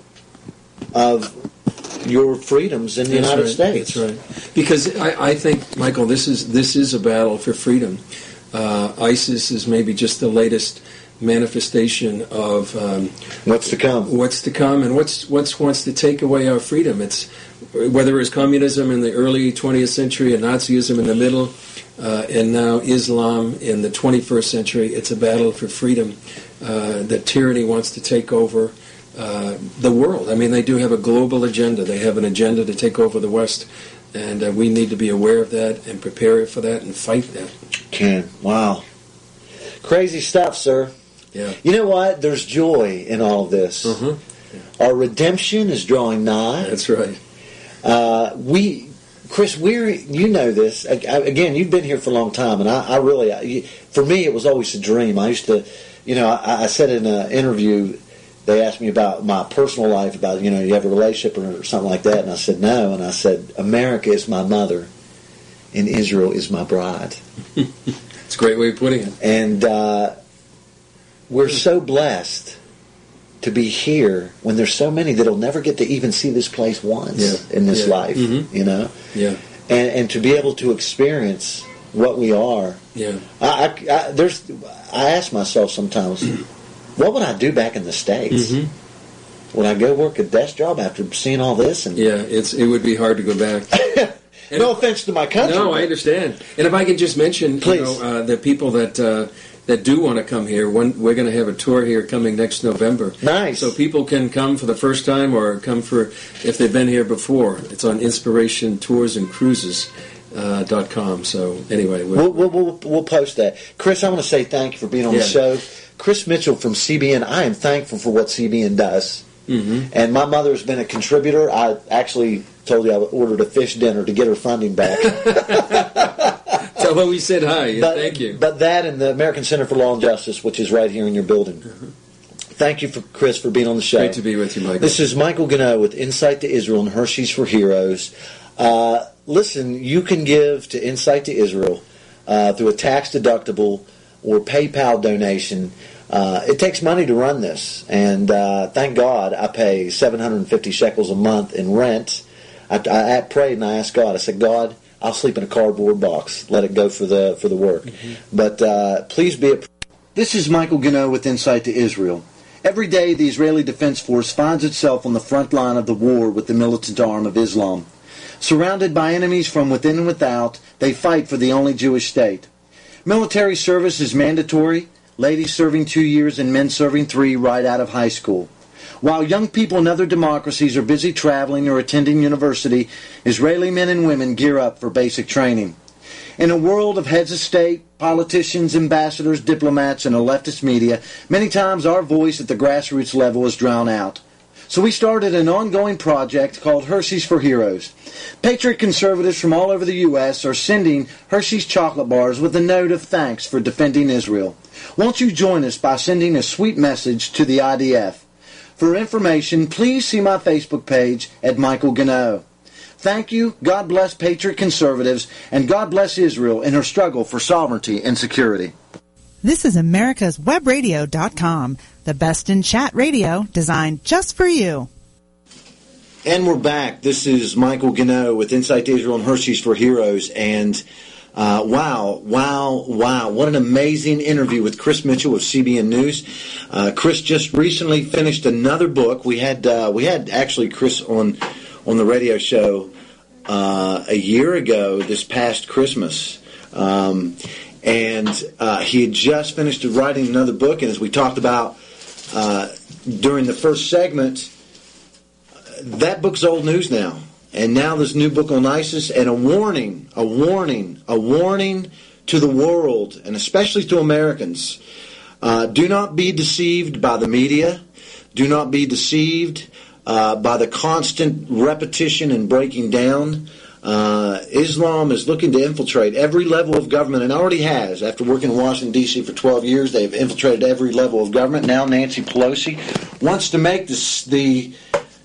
[SPEAKER 1] of your freedoms in the
[SPEAKER 2] That's
[SPEAKER 1] United
[SPEAKER 2] right.
[SPEAKER 1] States.
[SPEAKER 2] That's right. Because I, I think, Michael, this is this is a battle for freedom. Uh, ISIS is maybe just the latest manifestation of um,
[SPEAKER 1] What's to come?
[SPEAKER 2] what's to come, and what's what's wants to take away our freedom. It's whether it's communism in the early twentieth century and Nazism in the middle, uh, and now Islam in the twenty-first century. It's a battle for freedom. Uh, that tyranny wants to take over uh, the world. I mean, they do have a global agenda. They have an agenda to take over the West, and uh, we need to be aware of that and prepare for that and fight that.
[SPEAKER 1] Can wow, crazy stuff, sir.
[SPEAKER 2] Yeah.
[SPEAKER 1] You know what? There's joy in all of this.
[SPEAKER 2] Uh-huh.
[SPEAKER 1] Our redemption is drawing nigh.
[SPEAKER 2] That's right.
[SPEAKER 1] Uh, we, Chris, we're, you know this. Again, you've been here for a long time, and I, I really, I, for me, it was always a dream. I used to, you know, I, I said in an interview, they asked me about my personal life, about, you know, you have a relationship or something like that, and I said no, and I said, America is my mother, and Israel is my bride.
[SPEAKER 2] It's a great way of putting it.
[SPEAKER 1] And uh, we're so blessed to be here when there's so many that'll never get to even see this place once
[SPEAKER 2] Yeah.
[SPEAKER 1] in this
[SPEAKER 2] Yeah.
[SPEAKER 1] life,
[SPEAKER 2] Mhm.
[SPEAKER 1] you know?
[SPEAKER 2] Yeah.
[SPEAKER 1] And, and to be able to experience what we are.
[SPEAKER 2] Yeah.
[SPEAKER 1] I, I, I, there's, I ask myself sometimes, what would I do back in the States?
[SPEAKER 2] Mm-hmm.
[SPEAKER 1] Would I go work a desk job after seeing all this? And
[SPEAKER 2] Yeah, it's it would be hard to go back.
[SPEAKER 1] no offense to my country.
[SPEAKER 2] No, I understand. And if I can just mention,
[SPEAKER 1] Please.
[SPEAKER 2] you know, uh, the people that uh, that do want to come here, one, we're going to have a tour here coming next November.
[SPEAKER 1] Nice.
[SPEAKER 2] So people can come for the first time or come for if they've been here before. It's on inspiration tours and cruises dot com. So anyway, we're,
[SPEAKER 1] We'll, we'll, we'll, we'll post that. Chris, I want to say thank you for being on
[SPEAKER 2] Yeah.
[SPEAKER 1] the show. Chris Mitchell from C B N, I am thankful for what C B N does.
[SPEAKER 2] Mhm.
[SPEAKER 1] And my mother's been a contributor. I actually told you I ordered a fish dinner to get her funding back.
[SPEAKER 2] Tell her we said hi.
[SPEAKER 1] But,
[SPEAKER 2] Thank you.
[SPEAKER 1] But that and the American Center for Law and Justice, which is right here in your building. Thank you, for Chris, for being on the show.
[SPEAKER 2] Great to be with you, Michael.
[SPEAKER 1] This is Michael Gano with Insight to Israel and Hershey's for Heroes. Uh, listen, you can give to Insight to Israel uh, through a tax-deductible or PayPal donation. Uh, it takes money to run this, and uh, thank God I pay seven hundred fifty shekels a month in rent. I, I, I prayed and I asked God, I said, God, I'll sleep in a cardboard box. Let it go for the for the work. Mm-hmm. But uh, please be a... This is Michael Gano with Insight to Israel. Every day the Israeli Defense Force finds itself on the front line of the war with the militant arm of Islam. Surrounded by enemies from within and without, they fight for the only Jewish state. Military service is mandatory, ladies serving two years and men serving three right out of high school. While young people in other democracies are busy traveling or attending university, Israeli men and women gear up for basic training. In a world of heads of state, politicians, ambassadors, diplomats, and a leftist media, many times our voice at the grassroots level is drowned out. So we started an ongoing project called Hershey's for Heroes. Patriot conservatives from all over the U S are sending Hershey's chocolate bars with a note of thanks for defending Israel. Won't you join us by sending a sweet message to the I D F? For information, please see my Facebook page at Michael Gano. Thank you, God bless Patriot conservatives, and God bless Israel in her struggle for sovereignty and security.
[SPEAKER 3] This is Americas Web Radio dot com, the best in chat radio designed just for you.
[SPEAKER 1] And we're back. This is Michael Gano with Insight to Israel and Hershey's for Heroes. And uh, wow, wow, wow. What an amazing interview with Chris Mitchell of C B N News. Uh, Chris just recently finished another book. We had uh, we had actually Chris on, on the radio show uh, a year ago this past Christmas. Um And uh, he had just finished writing another book, and as we talked about uh, during the first segment, that book's old news now. And now this new book on ISIS, and a warning, a warning, a warning to the world, and especially to Americans. Uh, do not be deceived by the media. Do not be deceived uh, by the constant repetition and breaking down. Uh, Islam is looking to infiltrate every level of government, and already has. After working in Washington, D C for twelve years, they've infiltrated every level of government. Now Nancy Pelosi wants to make this, the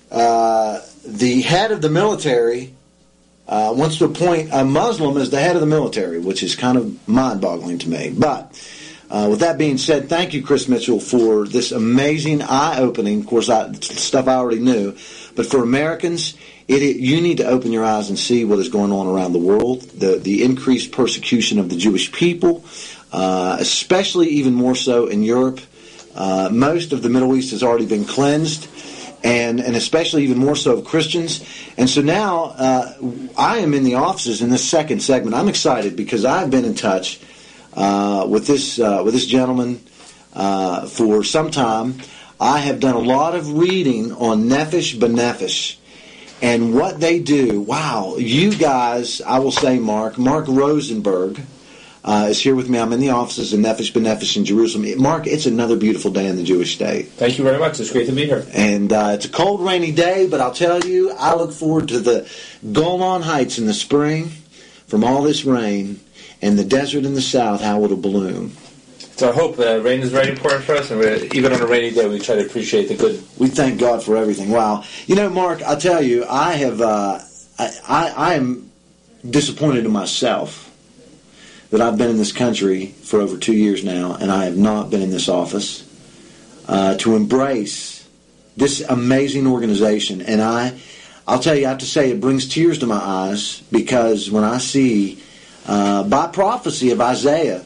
[SPEAKER 1] uh, the head of the military, uh, wants to appoint a Muslim as the head of the military, which is kind of mind-boggling to me. But uh, with that being said, thank you, Chris Mitchell, for this amazing, eye-opening, of course, I, stuff I already knew, but for Americans, It, it, you need to open your eyes and see what is going on around the world, the, the increased persecution of the Jewish people, uh, especially even more so in Europe. Uh, most of the Middle East has already been cleansed, and, and especially even more so of Christians. And so now uh, I am in the offices in this second segment. I'm excited because I've been in touch uh, with this uh, with this gentleman uh, for some time. I have done a lot of reading on Nefesh B'Nefesh. And what they do, wow, you guys, I will say, Mark, Mark Rosenberg uh, is here with me. I'm in the offices of Nefesh B'Nefesh in Jerusalem. Mark, it's another beautiful day in the Jewish state.
[SPEAKER 4] Thank you very much. It's great to be here.
[SPEAKER 1] And uh, it's a cold, rainy day, but I'll tell you, I look forward to the Golan Heights in the spring from all this rain, and the desert in the south, how it'll bloom.
[SPEAKER 4] It's our hope. Uh, rain is very important for us, and we're, even on a rainy day, we try to appreciate the good.
[SPEAKER 1] We thank God for everything. Wow. You know, Mark, I'll tell you, I have, uh, I, I, I am disappointed in myself that I've been in this country for over two years now, and I have not been in this office uh, to embrace this amazing organization. And I, I'll tell you, I have to say, it brings tears to my eyes, because when I see, uh, by prophecy of Isaiah,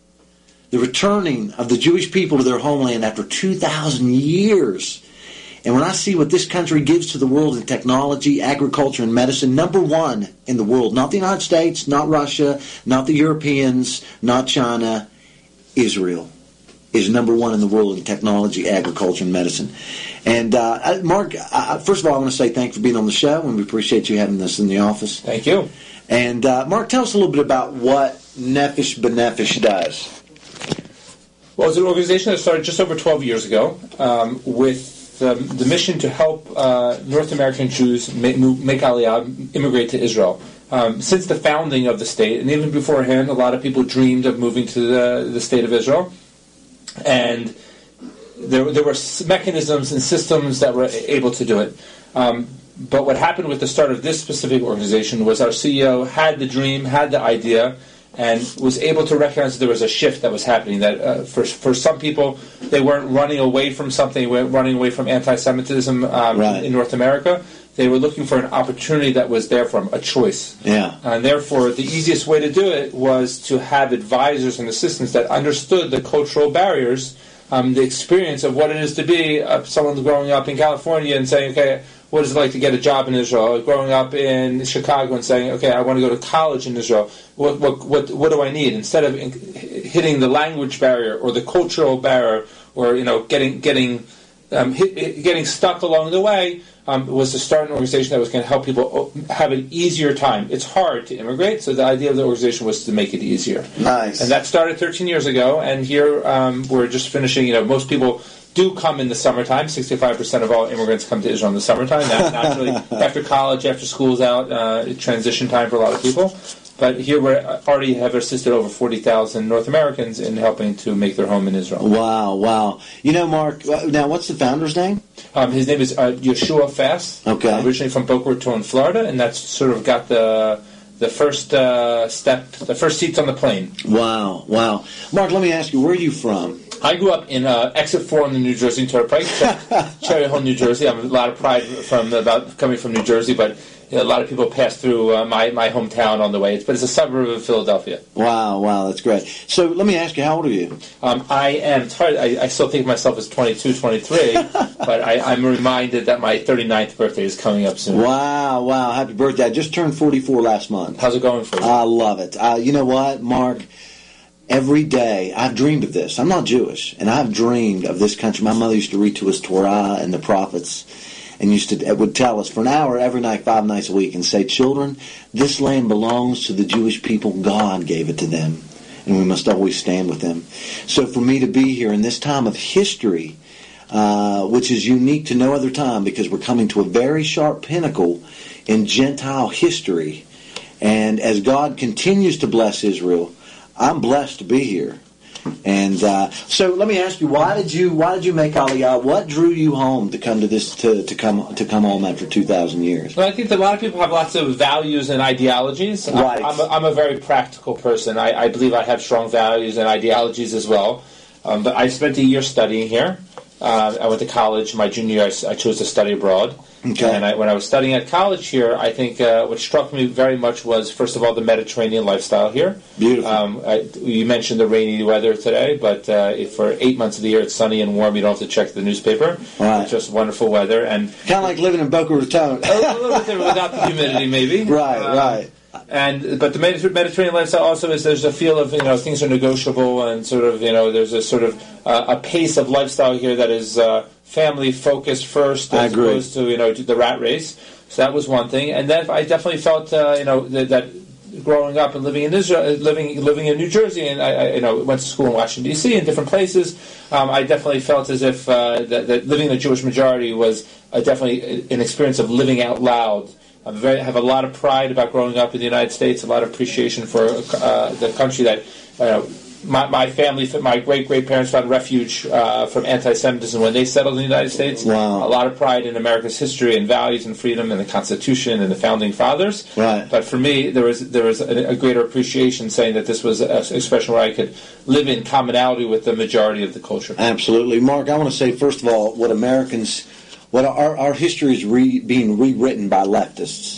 [SPEAKER 1] the returning of the Jewish people to their homeland after two thousand years. And when I see what this country gives to the world in technology, agriculture, and medicine, number one in the world, not the United States, not Russia, not the Europeans, not China, Israel is number one in the world in technology, agriculture, and medicine. And uh, Mark, I, first of all, I want to say thank you for being on the show, and we appreciate you having us in the office.
[SPEAKER 4] Thank you.
[SPEAKER 1] And uh, Mark, tell us a little bit about what Nefesh B'Nefesh does.
[SPEAKER 4] Well, it's an organization that started just over twelve years ago um, with um, the mission to help uh, North American Jews make, move, make Aliyah, immigrate to Israel. Um, since the founding of the state, and even beforehand, a lot of people dreamed of moving to the, the state of Israel. And there, there were mechanisms and systems that were able to do it. Um, but what happened with the start of this specific organization was our C E O had the dream, had the idea, and was able to recognize that there was a shift that was happening, that uh, for for some people, they weren't running away from something, they weren't running away from anti-Semitism um, right. in, in North America. They were looking for an opportunity that was there for them, a choice.
[SPEAKER 1] Yeah.
[SPEAKER 4] And therefore, the easiest way to do it was to have advisors and assistants that understood the cultural barriers, um, the experience of what it is to be uh, someone growing up in California and saying, okay, what is it like to get a job in Israel? Growing up in Chicago and saying, okay, I want to go to college in Israel. What what what what do I need? Instead of hitting the language barrier or the cultural barrier, or you know, getting getting um, hit, hit, getting stuck along the way um, was to start an organization that was going to help people have an easier time. It's hard to immigrate, so the idea of the organization was to make it easier.
[SPEAKER 1] Nice.
[SPEAKER 4] And that started thirteen years ago, and here um, we're just finishing. You know, most people do come in the summertime. sixty-five percent of all immigrants come to Israel in the summertime. That's naturally after college, after school's out, uh, transition time for a lot of people. But here we already have assisted over forty thousand North Americans in helping to make their home in Israel.
[SPEAKER 1] Wow, wow. You know, Mark, now what's the founder's name?
[SPEAKER 4] Um, his name is uh, Yeshua Fass,
[SPEAKER 1] okay.
[SPEAKER 4] uh, originally from Boca Raton, Florida, and that's sort of got the the first uh, step, the first seats on the plane.
[SPEAKER 1] Wow, wow. Mark, let me ask you, where are you from?
[SPEAKER 4] I grew up in uh, Exit four in the New Jersey Turnpike, Cherry Hill, New Jersey. I have a lot of pride from about coming from New Jersey, but you know, a lot of people pass through uh, my, my hometown on the way. It's, but it's a suburb of Philadelphia.
[SPEAKER 1] Wow, wow, that's great. So let me ask you, how old are you?
[SPEAKER 4] Um, I am, it's hard, I, I still think of myself as twenty-two, twenty-three, but I, I'm reminded that my thirty-ninth birthday is coming up soon.
[SPEAKER 1] Wow, wow, happy birthday. I just turned forty-four last month.
[SPEAKER 4] How's it going for you?
[SPEAKER 1] I love it. Uh, you know what, Mark? Every day, I've dreamed of this. I'm not Jewish, and I've dreamed of this country. My mother used to read to us Torah and the prophets, and used to would tell us for an hour every night, five nights a week, and say, children, this land belongs to the Jewish people. God gave it to them, and we must always stand with them. So for me to be here in this time of history, uh, which is unique to no other time, because we're coming to a very sharp pinnacle in Gentile history, and as God continues to bless Israel, I'm blessed to be here. And uh, so, let me ask you: Why did you Why did you make Aliyah? What drew you home to come to this to, to come to come home after two thousand years?
[SPEAKER 4] Well, I think that a lot of people have lots of values and ideologies.
[SPEAKER 1] Right.
[SPEAKER 4] I'm, I'm, a, I'm a very practical person. I, I believe I have strong values and ideologies as well. Um, but I spent a year studying here. Uh, I went to college. My junior year, I, I chose to study abroad.
[SPEAKER 1] Okay.
[SPEAKER 4] And I, when I was studying at college here, I think uh, what struck me very much was, first of all, the Mediterranean lifestyle here.
[SPEAKER 1] Beautiful.
[SPEAKER 4] Um, I, you mentioned the rainy weather today, but uh, if for eight months of the year it's sunny and warm, you don't have to check the newspaper.
[SPEAKER 1] Right.
[SPEAKER 4] It's just wonderful weather. And
[SPEAKER 1] kind of like living in Boca Raton.
[SPEAKER 4] a little bit different without the humidity, maybe.
[SPEAKER 1] Right,
[SPEAKER 4] um,
[SPEAKER 1] right.
[SPEAKER 4] And but the Mediterranean lifestyle also is there's a feel of you know things are negotiable and sort of you know there's a sort of uh, a pace of lifestyle here that is uh, family focused first as opposed to you know the rat race. So that was one thing, and then I definitely felt uh, you know that, that growing up and living in Israel, living living in New Jersey, and I, I you know went to school in Washington D C and different places. Um, I definitely felt as if uh, that, that living in the Jewish majority was uh, definitely an experience of living out loud. I very, have a lot of pride about growing up in the United States, a lot of appreciation for uh, the country that uh, my, my family, my great-great-parents found refuge uh, from anti-Semitism when they settled in the United States.
[SPEAKER 1] Wow.
[SPEAKER 4] A lot of pride in America's history and values and freedom and the Constitution and the Founding Fathers.
[SPEAKER 1] Right.
[SPEAKER 4] But for me, there was there was a, a greater appreciation saying that this was an expression where I could live in commonality with the majority of the culture.
[SPEAKER 1] Absolutely. Mark, I want to say, first of all, what Americans... What our, our history is re, being rewritten by leftists,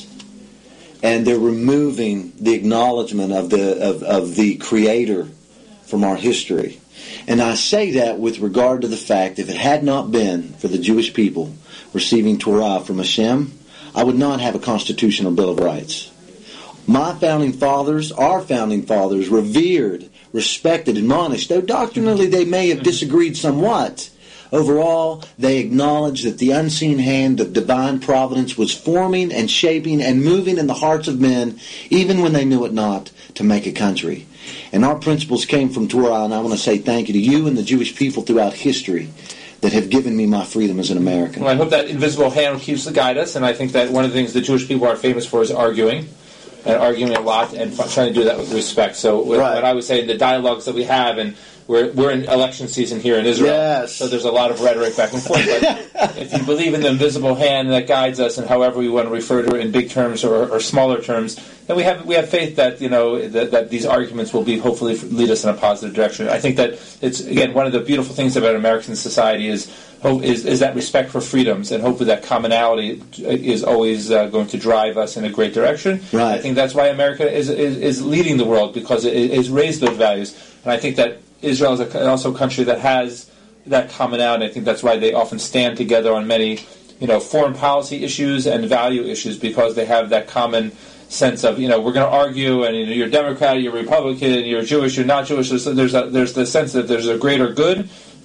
[SPEAKER 1] and they're removing the acknowledgement of the of, of the Creator from our history. And I say that with regard to the fact, if it had not been for the Jewish people receiving Torah from Hashem, I would not have a constitutional Bill of Rights. My founding fathers, our founding fathers, revered, respected, admonished, though doctrinally they may have disagreed somewhat. Overall, they acknowledged that the unseen hand of divine providence was forming and shaping and moving in the hearts of men, even when they knew it not, to make a country. And our principles came from Torah, and I want to say thank you to you and the Jewish people throughout history that have given me my freedom as an American.
[SPEAKER 4] Well, I hope that invisible hand keeps to guide us, and I think that one of the things the Jewish people are famous for is arguing. And arguing a lot and trying to do that with respect. So what
[SPEAKER 1] right.
[SPEAKER 4] I would say in the dialogues that we have, and we're we're in election season here in Israel,
[SPEAKER 1] yes.
[SPEAKER 4] so there's a lot of rhetoric back and forth. But if you believe in the invisible hand that guides us, and however we want to refer to it in big terms or, or smaller terms, then we have we have faith that you know that, that these arguments will be hopefully lead us in a positive direction. I think that it's again one of the beautiful things about American society is. Is, is that respect for freedoms, and hopefully that commonality is always uh, going to drive us in a great direction.
[SPEAKER 1] Right.
[SPEAKER 4] I think that's why America is, is, is leading the world, because it has raised those values. And I think that Israel is a, also a country that has that commonality. I think that's why they often stand together on many, you know, foreign policy issues and value issues, because they have that common sense of, you know, we're going to argue, and you know, you're Democrat, you're Republican, you're Jewish, you're not Jewish. So there's a, there's the sense that there's a greater good.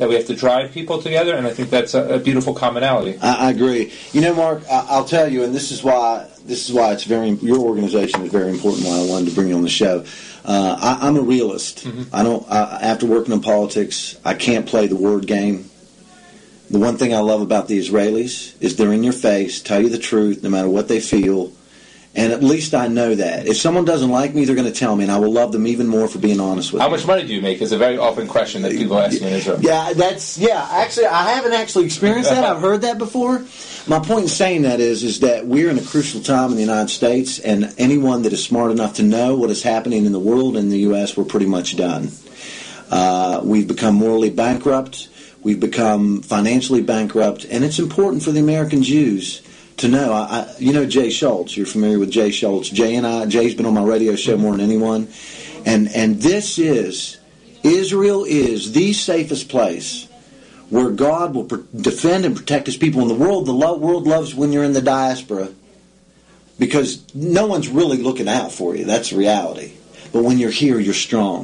[SPEAKER 4] that we have to drive people together, and I think that's a, a beautiful commonality.
[SPEAKER 1] I, I agree. You know, Mark, I, I'll tell you, and this is why this is why it's very your organization is very important. Why I wanted to bring you on the show. Uh, I, I'm a realist. Mm-hmm. I don't. I, after working in politics, I can't play the word game. The one thing I love about the Israelis is they're in your face, tell you the truth, no matter what they feel. And at least I know that. If someone doesn't like me, they're going to tell me, and I will love them even more for being honest with
[SPEAKER 4] How
[SPEAKER 1] me.
[SPEAKER 4] much money do you make is a very often question that people ask me in Israel.
[SPEAKER 1] Yeah, that's, yeah, actually, I haven't actually experienced that. I've heard that before. My point in saying that is, is that we're in a crucial time in the United States, and anyone that is smart enough to know what is happening in the world and the U S, we're pretty much done. Uh, we've become morally bankrupt. We've become financially bankrupt, and it's important for the American Jews to know. I, I, you know Jay Schultz. You're familiar with Jay Schultz. Jay and I, Jay's been on my radio show more than anyone. And and this is, Israel is the safest place where God will pr- defend and protect his people in the world. The lo- world loves when you're in the diaspora because no one's really looking out for you. That's the reality. But when you're here, you're strong.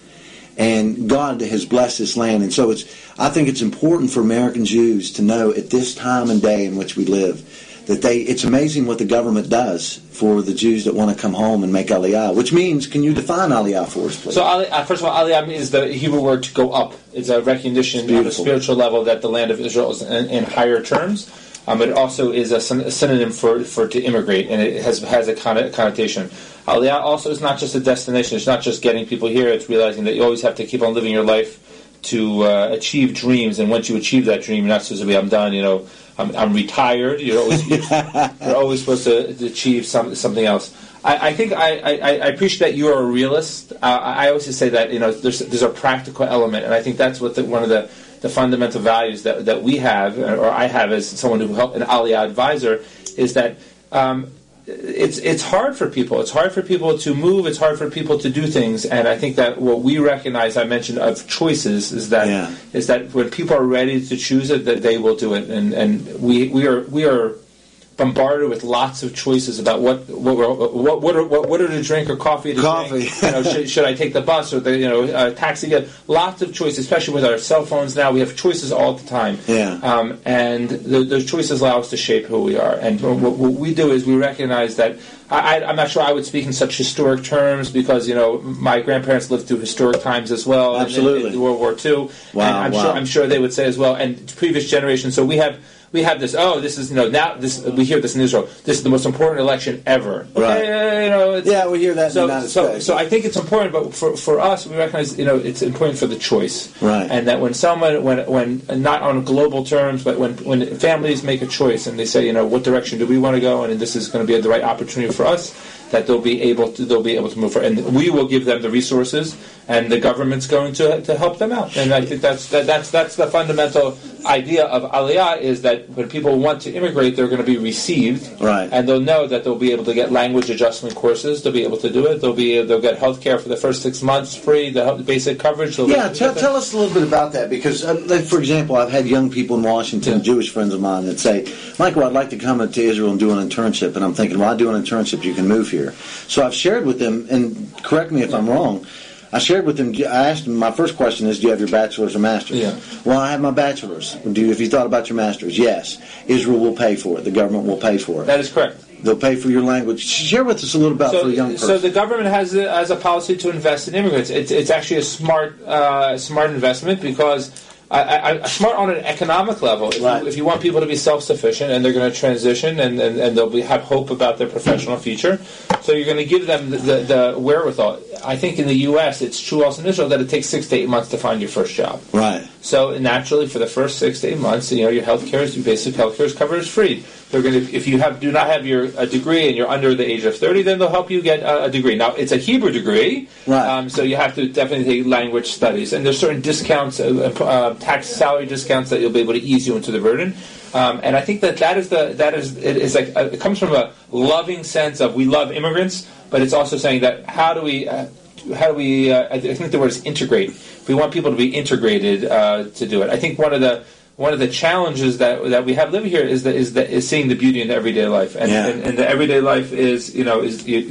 [SPEAKER 1] And God has blessed this land. And so it's, I think it's important for American Jews to know at this time and day in which we live that they, it's amazing what the government does for the Jews that want to come home and make Aliyah, which means, can you define Aliyah for us, please?
[SPEAKER 4] So, uh, first of all, Aliyah is the Hebrew word to go up. It's a recognition on a spiritual level that the land of Israel is in, in higher terms. Um, it also is a, syn- a synonym for, for to immigrate, and it has has a con- connotation. Aliyah also is not just a destination. It's not just getting people here. It's realizing that you always have to keep on living your life to uh, achieve dreams, and once you achieve that dream, you're not supposed to be, I'm done, you know, I'm, I'm retired. You're always you're always supposed to, to achieve some, something else. I, I think I, I, I appreciate that you are a realist. Uh, I always say that, you know, there's there's a practical element, and I think that's what the, one of the, the fundamental values that that we have, or I have as someone who helped an Aliyah advisor, is that um, it's it's hard for people. It's hard for people to move. It's hard for people to do things. And I think that what we recognize, I mentioned of choices, is that yeah. is that when people are ready to choose it, that they will do it. And and we we are we are bombarded with lots of choices about what what what what are, what, what are to drink or coffee to
[SPEAKER 1] coffee.
[SPEAKER 4] drink. You know, should, should I take the bus or the you know uh, taxi? Get lots of choices, especially with our cell phones now. We have choices all the time.
[SPEAKER 1] Yeah.
[SPEAKER 4] Um, and the, those choices allow us to shape who we are. And what, what we do is we recognize that. I, I'm not sure I would speak in such historic terms because you know my grandparents lived through historic times as well.
[SPEAKER 1] Absolutely.
[SPEAKER 4] In, in World War Two.
[SPEAKER 1] Wow.
[SPEAKER 4] And I'm
[SPEAKER 1] wow.
[SPEAKER 4] sure I'm sure they would say as well. And previous generations. So we have. We have this. Oh, this is you know now. This we hear this in Israel. This is the most important election ever. Okay,
[SPEAKER 1] right.
[SPEAKER 4] Uh, you know. It's,
[SPEAKER 1] yeah, we hear that.
[SPEAKER 4] So,
[SPEAKER 1] in the United
[SPEAKER 4] so,
[SPEAKER 1] States.
[SPEAKER 4] so I think it's important, but for for us, we recognize you know it's important for the choice,
[SPEAKER 1] right?
[SPEAKER 4] And that when someone, when when not on global terms, but when when families make a choice and they say, you know, what direction do we want to go, and this is going to be the right opportunity for us, that they'll be able to they'll be able to move forward, and we will give them the resources, and the government's going to to help them out. And I think that's that, that's that's the fundamental idea of Aliyah, is that when people want to immigrate, they're going to be received,
[SPEAKER 1] right?
[SPEAKER 4] And they'll know that they'll be able to get language adjustment courses. They'll be able to do it. They'll be they'll get health care for the first six months free. The basic coverage.
[SPEAKER 1] Yeah, tell, tell us a little bit about that because, uh, like, for example, I've had young people in Washington, yeah. Jewish friends of mine, that say, "Michael, I'd like to come to Israel and do an internship." And I'm thinking, "Well, I do an internship. You can move here." So I've shared with them, and correct me if yeah. I'm wrong. I shared with them. I asked them. My first question is, "Do you have your bachelor's or master's?"
[SPEAKER 4] Yeah.
[SPEAKER 1] Well, I have my bachelor's. Do you, have you thought about your master's? Yes. Israel will pay for it. The government will pay for it.
[SPEAKER 4] That is correct.
[SPEAKER 1] They'll pay for your language. Share with us a little about
[SPEAKER 4] so,
[SPEAKER 1] for a young person.
[SPEAKER 4] So the government has a, has a policy to invest in immigrants. It's, it's actually a smart uh, smart investment because. I, I, smart on an economic level. If,
[SPEAKER 1] right.
[SPEAKER 4] you, if you want people to be self-sufficient and they're going to transition and, and, and they'll be, have hope about their professional future, so you're going to give them the, the, the wherewithal. I think in the U S it's true also in Israel that it takes six to eight months to find your first job.
[SPEAKER 1] Right.
[SPEAKER 4] So naturally, for the first six to eight months, you know your health care is your basic health care is covered as free. They're going to, if you have do not have your a degree and you're under the age of thirty, then they'll help you get a, a degree. Now it's a Hebrew degree,
[SPEAKER 1] right.
[SPEAKER 4] um, so you have to definitely take language studies, and there's certain discounts, uh, uh, tax salary discounts that you'll be able to ease you into the burden. Um, and I think that that is the that is it is like a, it comes from a loving sense of we love immigrants, but it's also saying that how do we. Uh, How do we? Uh, I think the word is integrate. We want people to be integrated uh, to do it. I think one of the one of the challenges that that we have living here is that is that is seeing the beauty in everyday life, and,
[SPEAKER 1] yeah.
[SPEAKER 4] and, and the everyday life is you know is you,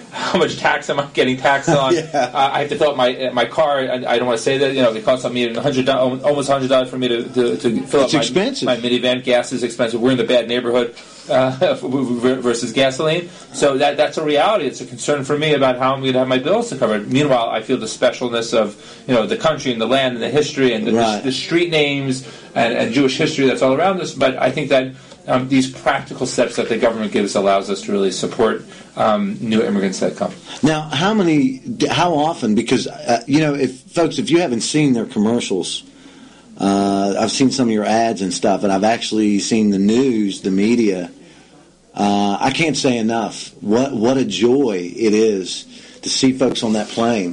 [SPEAKER 4] how much tax am I getting taxed on?
[SPEAKER 1] yeah.
[SPEAKER 4] uh, I have to fill up my my car. I, I don't want to say that. You know, it costs me one hundred almost one hundred dollars for me to, to, to fill
[SPEAKER 1] it's
[SPEAKER 4] up my,
[SPEAKER 1] expensive.
[SPEAKER 4] my minivan. Gas is expensive. We're in the bad neighborhood uh, versus gasoline. So that that's a reality. It's a concern for me about how I'm going to have my bills to cover. Meanwhile, I feel the specialness of you know the country and the land and the history and the,
[SPEAKER 1] right.
[SPEAKER 4] the, the street names and, and Jewish history that's all around us. But I think that um, these practical steps that the government gives allows us to really support um, new immigrants that come.
[SPEAKER 1] Now, how many? How often? Because uh, you know, if folks, if you haven't seen their commercials. Uh, I've seen some of your ads and stuff, and I've actually seen the news, the media. Uh, I can't say enough. What what a joy it is to see folks on that plane,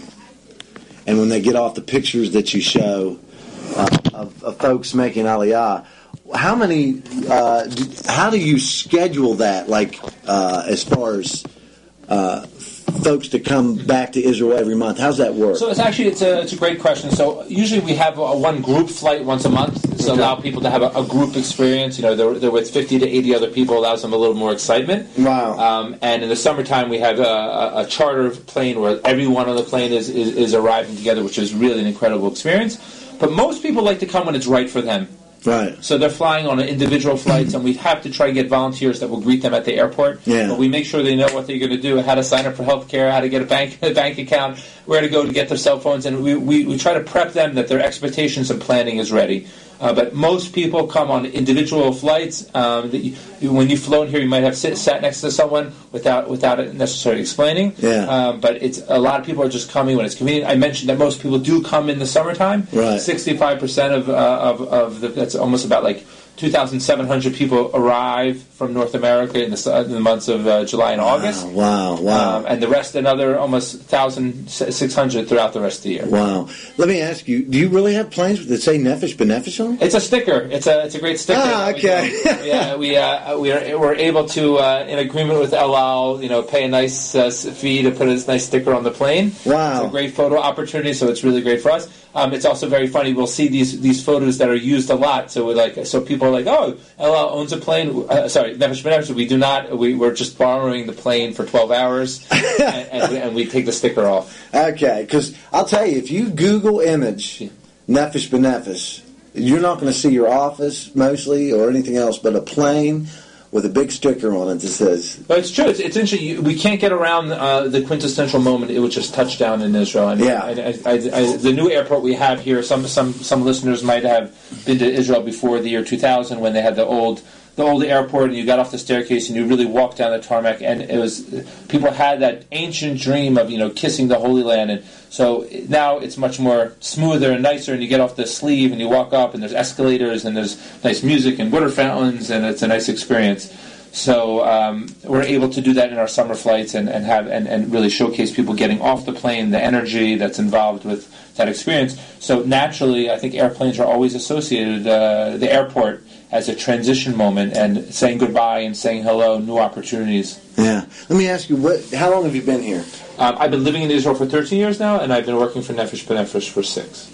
[SPEAKER 1] and when they get off, the pictures that you show uh, of, of folks making Aliyah. How many? Uh, do, how do you schedule that? Like uh, as far as uh, folks to come back to Israel every month. How's that work?
[SPEAKER 4] So it's actually it's a it's a great question. So usually we have a one group flight once a month to okay. allow people to have a, a group experience. You know, they're, they're with fifty to eighty other people, allows them a little more excitement.
[SPEAKER 1] Wow.
[SPEAKER 4] Um, and in the summertime we have a, a, a charter plane where everyone on the plane is, is is arriving together, which is really an incredible experience. But most people like to come when it's right for them.
[SPEAKER 1] Right.
[SPEAKER 4] So they're flying on individual flights, and we have to try to get volunteers that will greet them at the airport.
[SPEAKER 1] Yeah.
[SPEAKER 4] But we make sure they know what they're going to do, how to sign up for health care, how to get a bank a bank account, where to go to get their cell phones, and we, we, we try to prep them that their expectations and planning is ready. Uh, but most people come on individual flights. Um, that you, when you've flown here, you might have sit, sat next to someone without without it necessarily explaining.
[SPEAKER 1] Yeah.
[SPEAKER 4] Um, but it's a lot of people are just coming when it's convenient. I mentioned that most people do come in the summertime.
[SPEAKER 1] Right.
[SPEAKER 4] Sixty-five percent of uh, of of the, that's almost about like two thousand seven hundred people arrive from North America in the, in the months of uh, July and
[SPEAKER 1] wow,
[SPEAKER 4] August.
[SPEAKER 1] Wow, wow.
[SPEAKER 4] Um, and the rest, another almost one thousand six hundred throughout the rest of the year.
[SPEAKER 1] Wow. Let me ask you, do you really have planes that say Nefesh B'Nefesh on them?
[SPEAKER 4] It's a sticker. It's a it's a great sticker.
[SPEAKER 1] Ah, okay.
[SPEAKER 4] We, yeah, we uh, we are we're able to uh, in agreement with El Al, you know, pay a nice uh, fee to put a nice sticker on the plane.
[SPEAKER 1] Wow.
[SPEAKER 4] It's a great photo opportunity, so it's really great for us. Um, it's also very funny. We'll see these these photos that are used a lot. So we're like, so people are like, oh, El Al owns a plane. Uh, sorry, Nefesh B'Nefesh. We do not. We we're just borrowing the plane for twelve hours, and, and, we, and we take the sticker off.
[SPEAKER 1] Okay, because I'll tell you, if you Google image Nefesh B'Nefesh, you're not going to see your office mostly or anything else, but a plane with a big sticker on it that says...
[SPEAKER 4] But it's true. It's, it's interesting. We can't get around uh, the quintessential moment. It was just touchdown in Israel. I mean,
[SPEAKER 1] yeah.
[SPEAKER 4] I, I, I, I, the new airport we have here, some some some listeners might have been to Israel before the year two thousand when they had the old the old airport, and you got off the staircase and you really walked down the tarmac, and it was people had that ancient dream of you know kissing the Holy Land, and so now it's much more smoother and nicer, and you get off the sleeve and you walk up, and there's escalators and there's nice music and water fountains, and it's a nice experience. So um, we're able to do that in our summer flights and, and have and, and really showcase people getting off the plane, the energy that's involved with that experience. So naturally, I think airplanes are always associated uh, the airport as a transition moment and saying goodbye and saying hello, new opportunities.
[SPEAKER 1] Yeah. Let me ask you, what? How long have you been here?
[SPEAKER 4] Um, I've been living in Israel for thirteen years now, and I've been working for Nefesh B'Nefesh for six.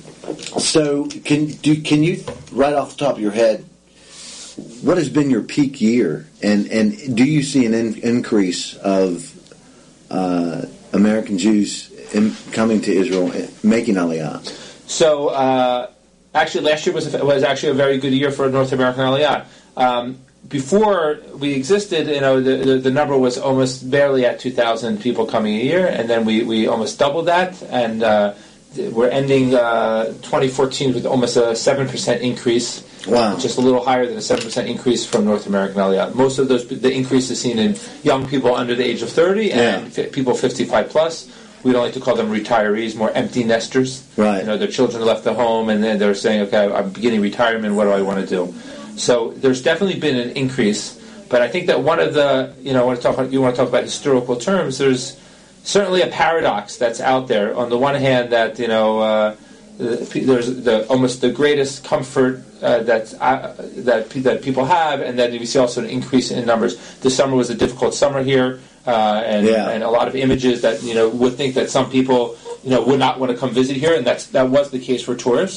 [SPEAKER 1] So can do can you right off the top of your head, what has been your peak year, and and do you see an in, increase of uh, American Jews in, coming to Israel, making Aliyah?
[SPEAKER 4] So uh, actually, last year was a, was actually a very good year for North American Aliyah. Um, before we existed, you know, the, the, the number was almost barely at two thousand people coming a year, and then we, we almost doubled that, and uh, we're ending uh, twenty fourteen with almost a seven percent increase.
[SPEAKER 1] Wow.
[SPEAKER 4] Just a little higher than a seven percent increase from North American Aliyah. Most of those, the increase is seen in young people under the age of thirty and
[SPEAKER 1] yeah.
[SPEAKER 4] f- people fifty-five plus. We don't like to call them retirees, more empty nesters.
[SPEAKER 1] Right.
[SPEAKER 4] You know, their children left the home and then they're saying, okay, I'm beginning retirement, what do I want to do? So there's definitely been an increase, but I think that one of the, you know, I want to talk about, you want to talk about historical terms, there's certainly a paradox that's out there. On the one hand, that, you know, uh, there's the almost the greatest comfort uh, that uh, that that people have, and then we see also an increase in numbers. This summer was a difficult summer here, uh, and
[SPEAKER 1] yeah.
[SPEAKER 4] and a lot of images that you know would think that some people you know would not want to come visit here, and that's that was the case for tourists.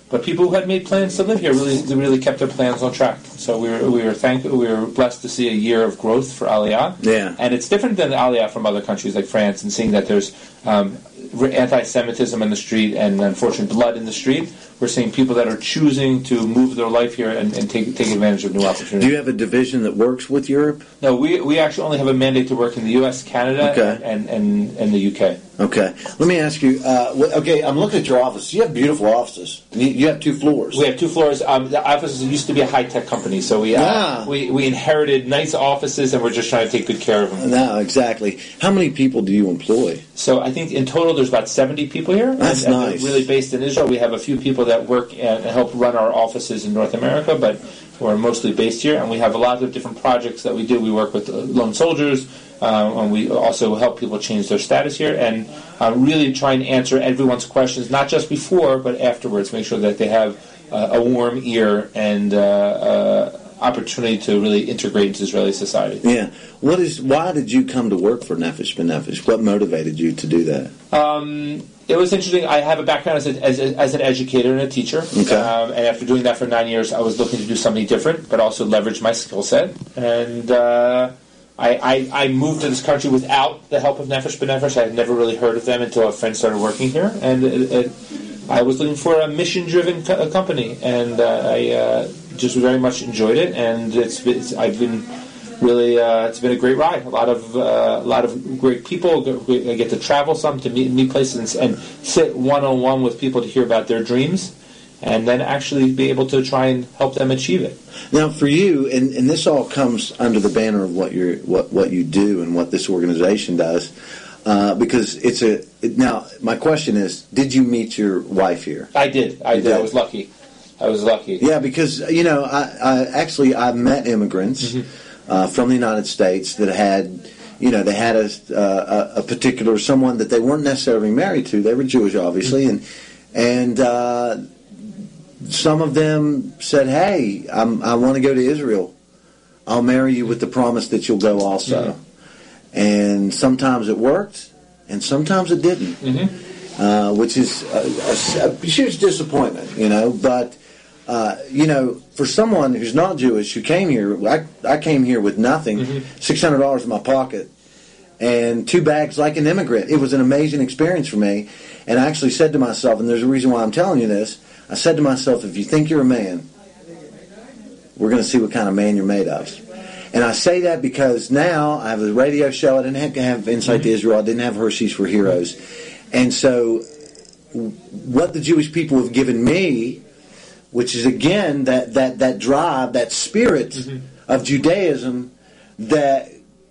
[SPEAKER 4] But people who had made plans to live here really really kept their plans on track. So we were we were thank we were blessed to see a year of growth for Aliyah.
[SPEAKER 1] Yeah.
[SPEAKER 4] And it's different than Aliyah from other countries like France, and seeing that there's um, anti-Semitism in the street and unfortunate blood in the street. We're seeing people that are choosing to move their life here and, and take take advantage of new opportunities.
[SPEAKER 1] Do you have a division that works with Europe?
[SPEAKER 4] No, we we actually only have a mandate to work in the U S, Canada,
[SPEAKER 1] Okay.
[SPEAKER 4] and, and, and the U K.
[SPEAKER 1] Okay. Let me ask you, uh, wh- okay, I'm looking at your office. You have beautiful offices. You, you have two floors.
[SPEAKER 4] We have two floors. Um, the offices used to be a high-tech company, so we, uh,
[SPEAKER 1] Ah.
[SPEAKER 4] we we inherited nice offices, and we're just trying to take good care of them.
[SPEAKER 1] No, exactly. How many people do you employ?
[SPEAKER 4] So I think in total there's about seventy people here.
[SPEAKER 1] That's
[SPEAKER 4] and, and
[SPEAKER 1] nice.
[SPEAKER 4] they're really based in Israel. We have a few people that work and help run our offices in North America, but we're mostly based here. And we have a lot of different projects that we do. We work with uh, lone soldiers, um, and we also help people change their status here, and uh, really try and answer everyone's questions, not just before, but afterwards. Make sure that they have uh, a warm ear and uh, uh, opportunity to really integrate into Israeli society.
[SPEAKER 1] Yeah. What is? Why did you come to work for Nefesh B'Nefesh? What motivated you to do that?
[SPEAKER 4] Um, it was interesting. I have a background as, a, as, a, as an educator and a teacher.
[SPEAKER 1] Okay.
[SPEAKER 4] Um, and after doing that for nine years, I was looking to do something different, but also leverage my skill set. And uh, I, I, I moved to this country without the help of Nefesh B'Nefesh. I had never really heard of them until a friend started working here. And it, it, I was looking for a mission-driven co- company, and uh, I uh, just very much enjoyed it. And it's, it's I've been really uh, it's been a great ride. A lot of uh, a lot of great people. I get to travel some to meet meet places and, and sit one-on-one with people to hear about their dreams, and then actually be able to try and help them achieve it.
[SPEAKER 1] Now, for you, and, and this all comes under the banner of what you what what you do and what this organization does. Uh, because it's a it, now my question is, did you meet your wife here?
[SPEAKER 4] I did. I
[SPEAKER 1] You
[SPEAKER 4] did. I
[SPEAKER 1] did?
[SPEAKER 4] was lucky. I was lucky.
[SPEAKER 1] Yeah, because you know, I, I actually I've met immigrants
[SPEAKER 4] Mm-hmm.
[SPEAKER 1] uh, from the United States that had, you know, they had a, uh, a a particular someone that they weren't necessarily married to. They were Jewish, obviously, and and uh, some of them said, "Hey, I'm, I want to go to Israel. I'll marry you with the promise that you'll go also."
[SPEAKER 4] Mm-hmm.
[SPEAKER 1] And sometimes it worked, and sometimes it didn't,
[SPEAKER 4] Mm-hmm.
[SPEAKER 1] uh, which is a, a, a huge disappointment, you know. But, uh, you know, for someone who's not Jewish who came here, I, I came here with nothing,
[SPEAKER 4] Mm-hmm.
[SPEAKER 1] six hundred dollars in my pocket, and two bags like an immigrant. It was an amazing experience for me. And I actually said to myself, and there's a reason why I'm telling you this, I said to myself, if you think you're a man, we're going to see what kind of man you're made of. And I say that because now I have a radio show. I didn't have to have Insight to Israel. I didn't have Hershey's for Heroes. And so what the Jewish people have given me, which is, again, that, that, that drive, that spirit mm-hmm. of Judaism that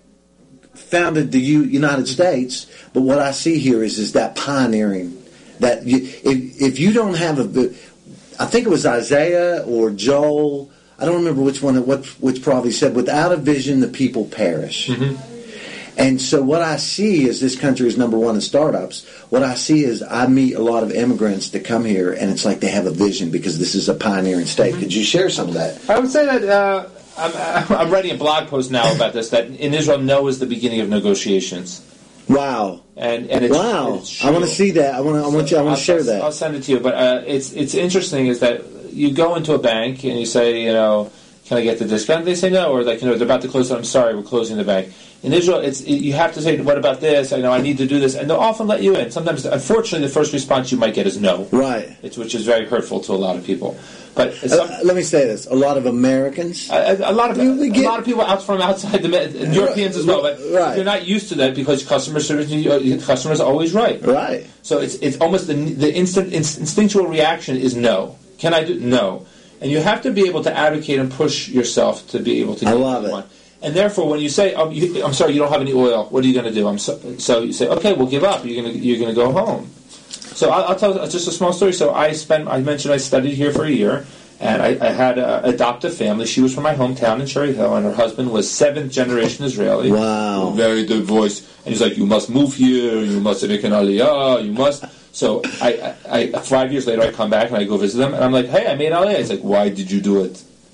[SPEAKER 1] founded the U- United States. But what I see here is, is that pioneering. That you, if, if you don't have a... I think it was Isaiah or Joel... I don't remember which one, what which probably said, without a vision, the people perish. Mm-hmm. And so what I see is this country is number one in startups. What I see is I meet a lot of immigrants that come here, and it's like they have a vision because this is a pioneering state. Mm-hmm. Could you share some of that?
[SPEAKER 4] I would say that uh, I'm, I'm writing a blog post now about this, that in Israel, no is the beginning of negotiations.
[SPEAKER 1] Wow!
[SPEAKER 4] And and it's,
[SPEAKER 1] wow!
[SPEAKER 4] It's
[SPEAKER 1] I want to see that. I want to. I want you. I want to share
[SPEAKER 4] I'll,
[SPEAKER 1] that.
[SPEAKER 4] I'll send it to you. But uh, it's it's interesting is that you go into a bank and you say, you know, can I get the discount? They say no, or like, you know, they're about to close it. I'm sorry, we're closing the bank. In Israel, it's it, you have to say, what about this? I know I need to do this, and they'll often let you in. Sometimes, unfortunately, the first response you might get is no.
[SPEAKER 1] Right.
[SPEAKER 4] It's, which is very hurtful to a lot of people. But some,
[SPEAKER 1] uh, let me say this: a lot of Americans,
[SPEAKER 4] a, a lot of
[SPEAKER 1] you,
[SPEAKER 4] get, a lot of people out from outside the and Europeans as well. But
[SPEAKER 1] right.
[SPEAKER 4] You're not used to that because customer service, customer is always right.
[SPEAKER 1] Right.
[SPEAKER 4] So it's it's almost the the instant instinctual reaction is no. Can I do no? And you have to be able to advocate and push yourself to be able to.
[SPEAKER 1] I love it.
[SPEAKER 4] One. And therefore, when you say, oh, you, "I'm sorry, you don't have any oil," what are you going to do? I'm so, so you say, "Okay, we'll give up. You're going to you're going to go home." So I'll, I'll tell just a small story. So I spent. I mentioned I studied here for a year, and I, I had an adoptive family. She was from my hometown in Cherry Hill, and her husband was seventh generation Israeli.
[SPEAKER 1] Wow,
[SPEAKER 4] very good voice. And he's like, "You must move here. You must make an aliyah. You must." So I, I, I five years later, I come back and I go visit them, and I'm like, "Hey, I made aliyah." He's like, "Why did you do it?"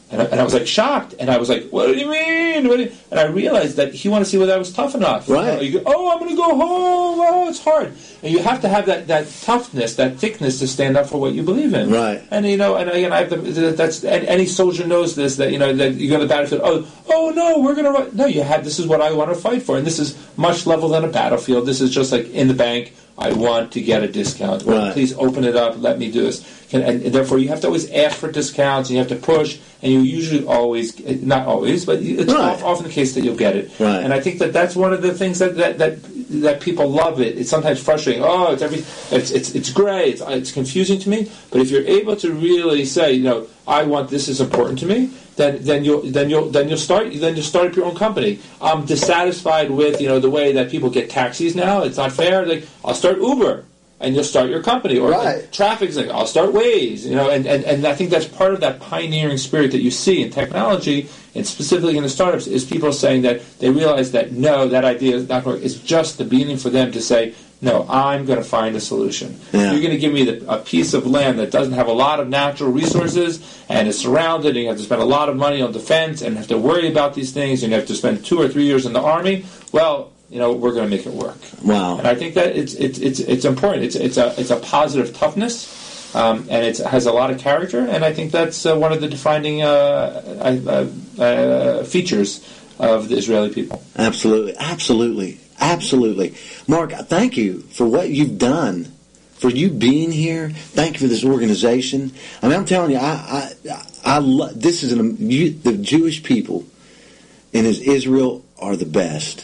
[SPEAKER 4] And I, and I was like shocked, and I was like, "What do you mean?" What do you? And I realized that he wanted to see whether I was tough enough.
[SPEAKER 1] Right.
[SPEAKER 4] You go, oh, I'm going to go home. Oh, it's hard. And you have to have that, that toughness, that thickness to stand up for what you believe in.
[SPEAKER 1] Right.
[SPEAKER 4] And you know, and again, I have to, that's and any soldier knows this. That you know, that you go to the battlefield. Oh, oh no, we're going to no. You have this is what I want to fight for, and this is much level than a battlefield. This is just like in the bank. I want to get a discount.
[SPEAKER 1] Right.
[SPEAKER 4] Please open it up. Let me do this. And, and therefore, you have to always ask for discounts, and you have to push. And you usually always, not always, but it's
[SPEAKER 1] right.
[SPEAKER 4] often the case that you'll get it.
[SPEAKER 1] Right.
[SPEAKER 4] And I think that that's one of the things that that, that, that people love it. It's sometimes frustrating. Oh, it's every, it's it's it's gray. It's it's confusing to me. But if you're able to really say, you know, I want this is important to me. Then, then you'll then you'll then you'll start then you'll start up your own company. I'm dissatisfied with you know the way that people get taxis now. It's not fair. Like I'll start Uber, and you'll start your company. Or
[SPEAKER 1] right.
[SPEAKER 4] like, traffic's like I'll start Waze. You know, and, and, and I think that's part of that pioneering spirit that you see in technology, and specifically in the startups, is people saying that they realize that no, that idea is not going to work. It's just the beginning for them to say, no, I'm going to find a solution.
[SPEAKER 1] Yeah.
[SPEAKER 4] You're going to give me the, a piece of land that doesn't have a lot of natural resources and is surrounded, and you have to spend a lot of money on defense and have to worry about these things, and you have to spend two or three years in the army. Well, you know, we're going to make it work.
[SPEAKER 1] Wow.
[SPEAKER 4] And I think that it's it's it's it's important. It's it's a it's a positive toughness, um, and it has a lot of character. And I think that's uh, one of the defining uh, uh, uh, features of the Israeli people.
[SPEAKER 1] Absolutely, absolutely. Absolutely. Mark, thank you for what you've done, for you being here. Thank you for this organization. I mean, I'm telling you, I, I, I lo- this is an, you, the Jewish people in Israel are the best.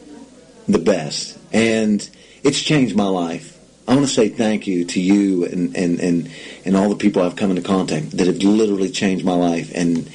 [SPEAKER 1] The best. And it's changed my life. I want to say thank you to you and, and, and, and all the people I've come into contact that have literally changed my life. And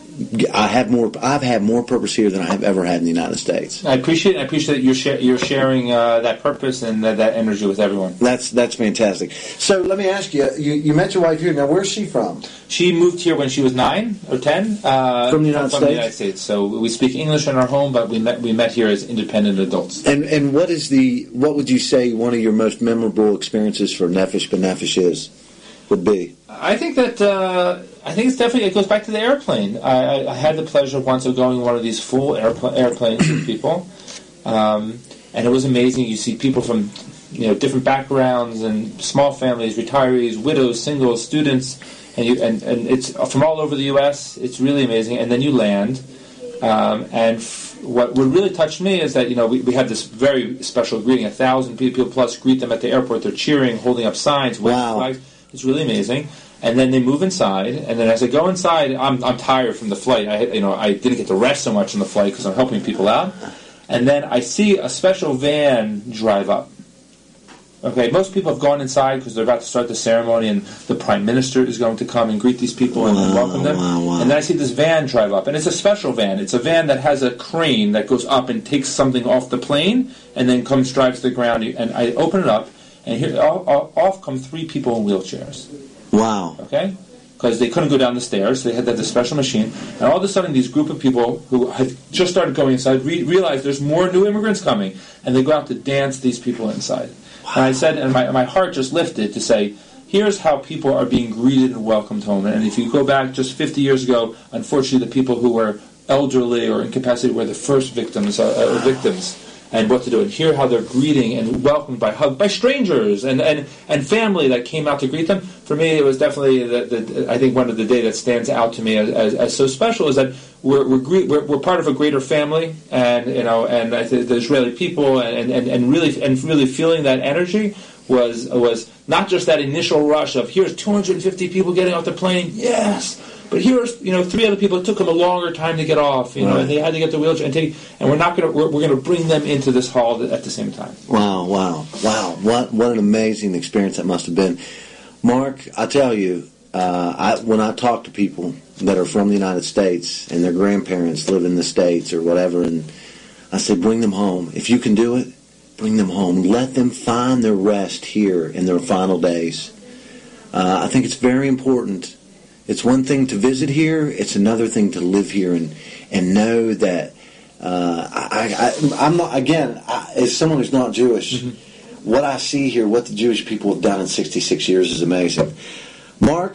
[SPEAKER 1] I have more. I've had more purpose here than I have ever had in the United States.
[SPEAKER 4] I appreciate. I appreciate that you're share, you're sharing uh, that purpose and that, that energy with everyone.
[SPEAKER 1] That's that's fantastic. So let me ask you. You, you met your wife here. Now, where's she from?
[SPEAKER 4] She moved here when she was nine or ten. Uh,
[SPEAKER 1] from the United
[SPEAKER 4] from
[SPEAKER 1] States.
[SPEAKER 4] the United States. So we speak English in our home, but we met we met here as independent adults.
[SPEAKER 1] And and what is the what would you say one of your most memorable experiences for Nefesh B'Nefesh is would be?
[SPEAKER 4] I think that uh, I think it's definitely it goes back to the airplane. I, I had the pleasure once of going on one of these full airpl- airplanes with people, um, and it was amazing. You see people from you know different backgrounds and small families, retirees, widows, singles, students, and you and, and it's from all over the U S. It's really amazing. And then you land, um, and f- what what really touched me is that you know we, we had this very special greeting. A thousand people plus greet them at the airport. They're cheering, holding up signs, waving
[SPEAKER 1] wow.
[SPEAKER 4] flags. It's really amazing. And then they move inside, and then as I go inside, I'm I'm tired from the flight. I you know I didn't get to rest so much on the flight because I'm helping people out. And then I see a special van drive up. Okay, most people have gone inside because they're about to start the ceremony, and the prime minister is going to come and greet these people and
[SPEAKER 1] wow,
[SPEAKER 4] welcome them.
[SPEAKER 1] Wow, wow.
[SPEAKER 4] And then I see this van drive up, and it's a special van. It's a van that has a crane that goes up and takes something off the plane, and then comes drives to the ground. And I open it up. And here, off come three people in wheelchairs.
[SPEAKER 1] Wow.
[SPEAKER 4] Okay? Because they couldn't go down the stairs. They had that this special machine. And all of a sudden, these group of people who had just started going inside re- realized there's more new immigrants coming. And they go out to dance these people inside. Wow. And I said, and my, my heart just lifted to say, here's how people are being greeted and welcomed home. And if you go back just fifty years ago, unfortunately, the people who were elderly or incapacitated were the first victims. Uh, uh, victims. And what to do, and hear how they're greeting and welcomed by hug by strangers and, and, and family that came out to greet them. For me, it was definitely the, the I think one of the day that stands out to me as, as, as so special is that we're we're, gre- we're we're part of a greater family, and you know, and I think the Israeli people and, and, and really and really feeling that energy was was not just that initial rush of here's two hundred fifty people getting off the plane, yes. But here's, you know, three other people. It took them a longer time to get off, you know,
[SPEAKER 1] right.
[SPEAKER 4] and they had to get the wheelchair and take. And we're not going to. We're, we're going to bring them into this hall at the same time.
[SPEAKER 1] Wow! Wow! Wow! What what an amazing experience that must have been, Mark. I tell you, uh, I, when I talk to people that are from the United States and their grandparents live in the States or whatever, and I say, bring them home. If you can do it, bring them home. Let them find their rest here in their final days. Uh, I think it's very important. It's one thing to visit here. It's another thing to live here and and know that uh, I, I, I'm not. Again, I, as someone who's not Jewish, mm-hmm. what I see here, what the Jewish people have done in sixty-six years, is amazing. Mark,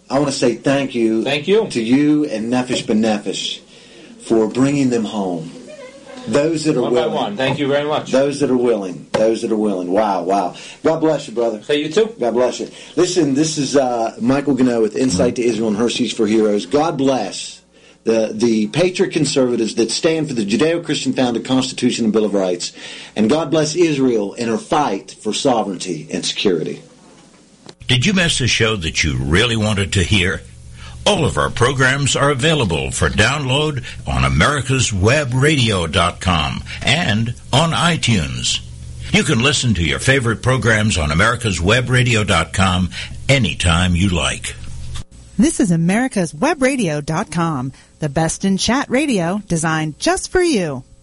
[SPEAKER 1] I want to say thank you,
[SPEAKER 4] Thank you.
[SPEAKER 1] to you and Nefesh B'Nefesh for bringing them home. Those that are
[SPEAKER 4] One
[SPEAKER 1] willing.
[SPEAKER 4] by one. Thank you very much.
[SPEAKER 1] Those that are willing. Those that are willing. Wow, wow. God bless you, brother.
[SPEAKER 4] Hey, you too.
[SPEAKER 1] God bless you. Listen, this is uh, Michael Gano with Insight to Israel and Hershey's for Heroes. God bless the the patriot conservatives that stand for the Judeo-Christian founded Constitution and Bill of Rights. And God bless Israel in her fight for sovereignty and security.
[SPEAKER 5] Did you miss a show that you really wanted to hear? All of our programs are available for download on americas web radio dot com and on iTunes. You can listen to your favorite programs on americas web radio dot com anytime you like.
[SPEAKER 3] This is americas web radio dot com, the best in chat radio designed just for you.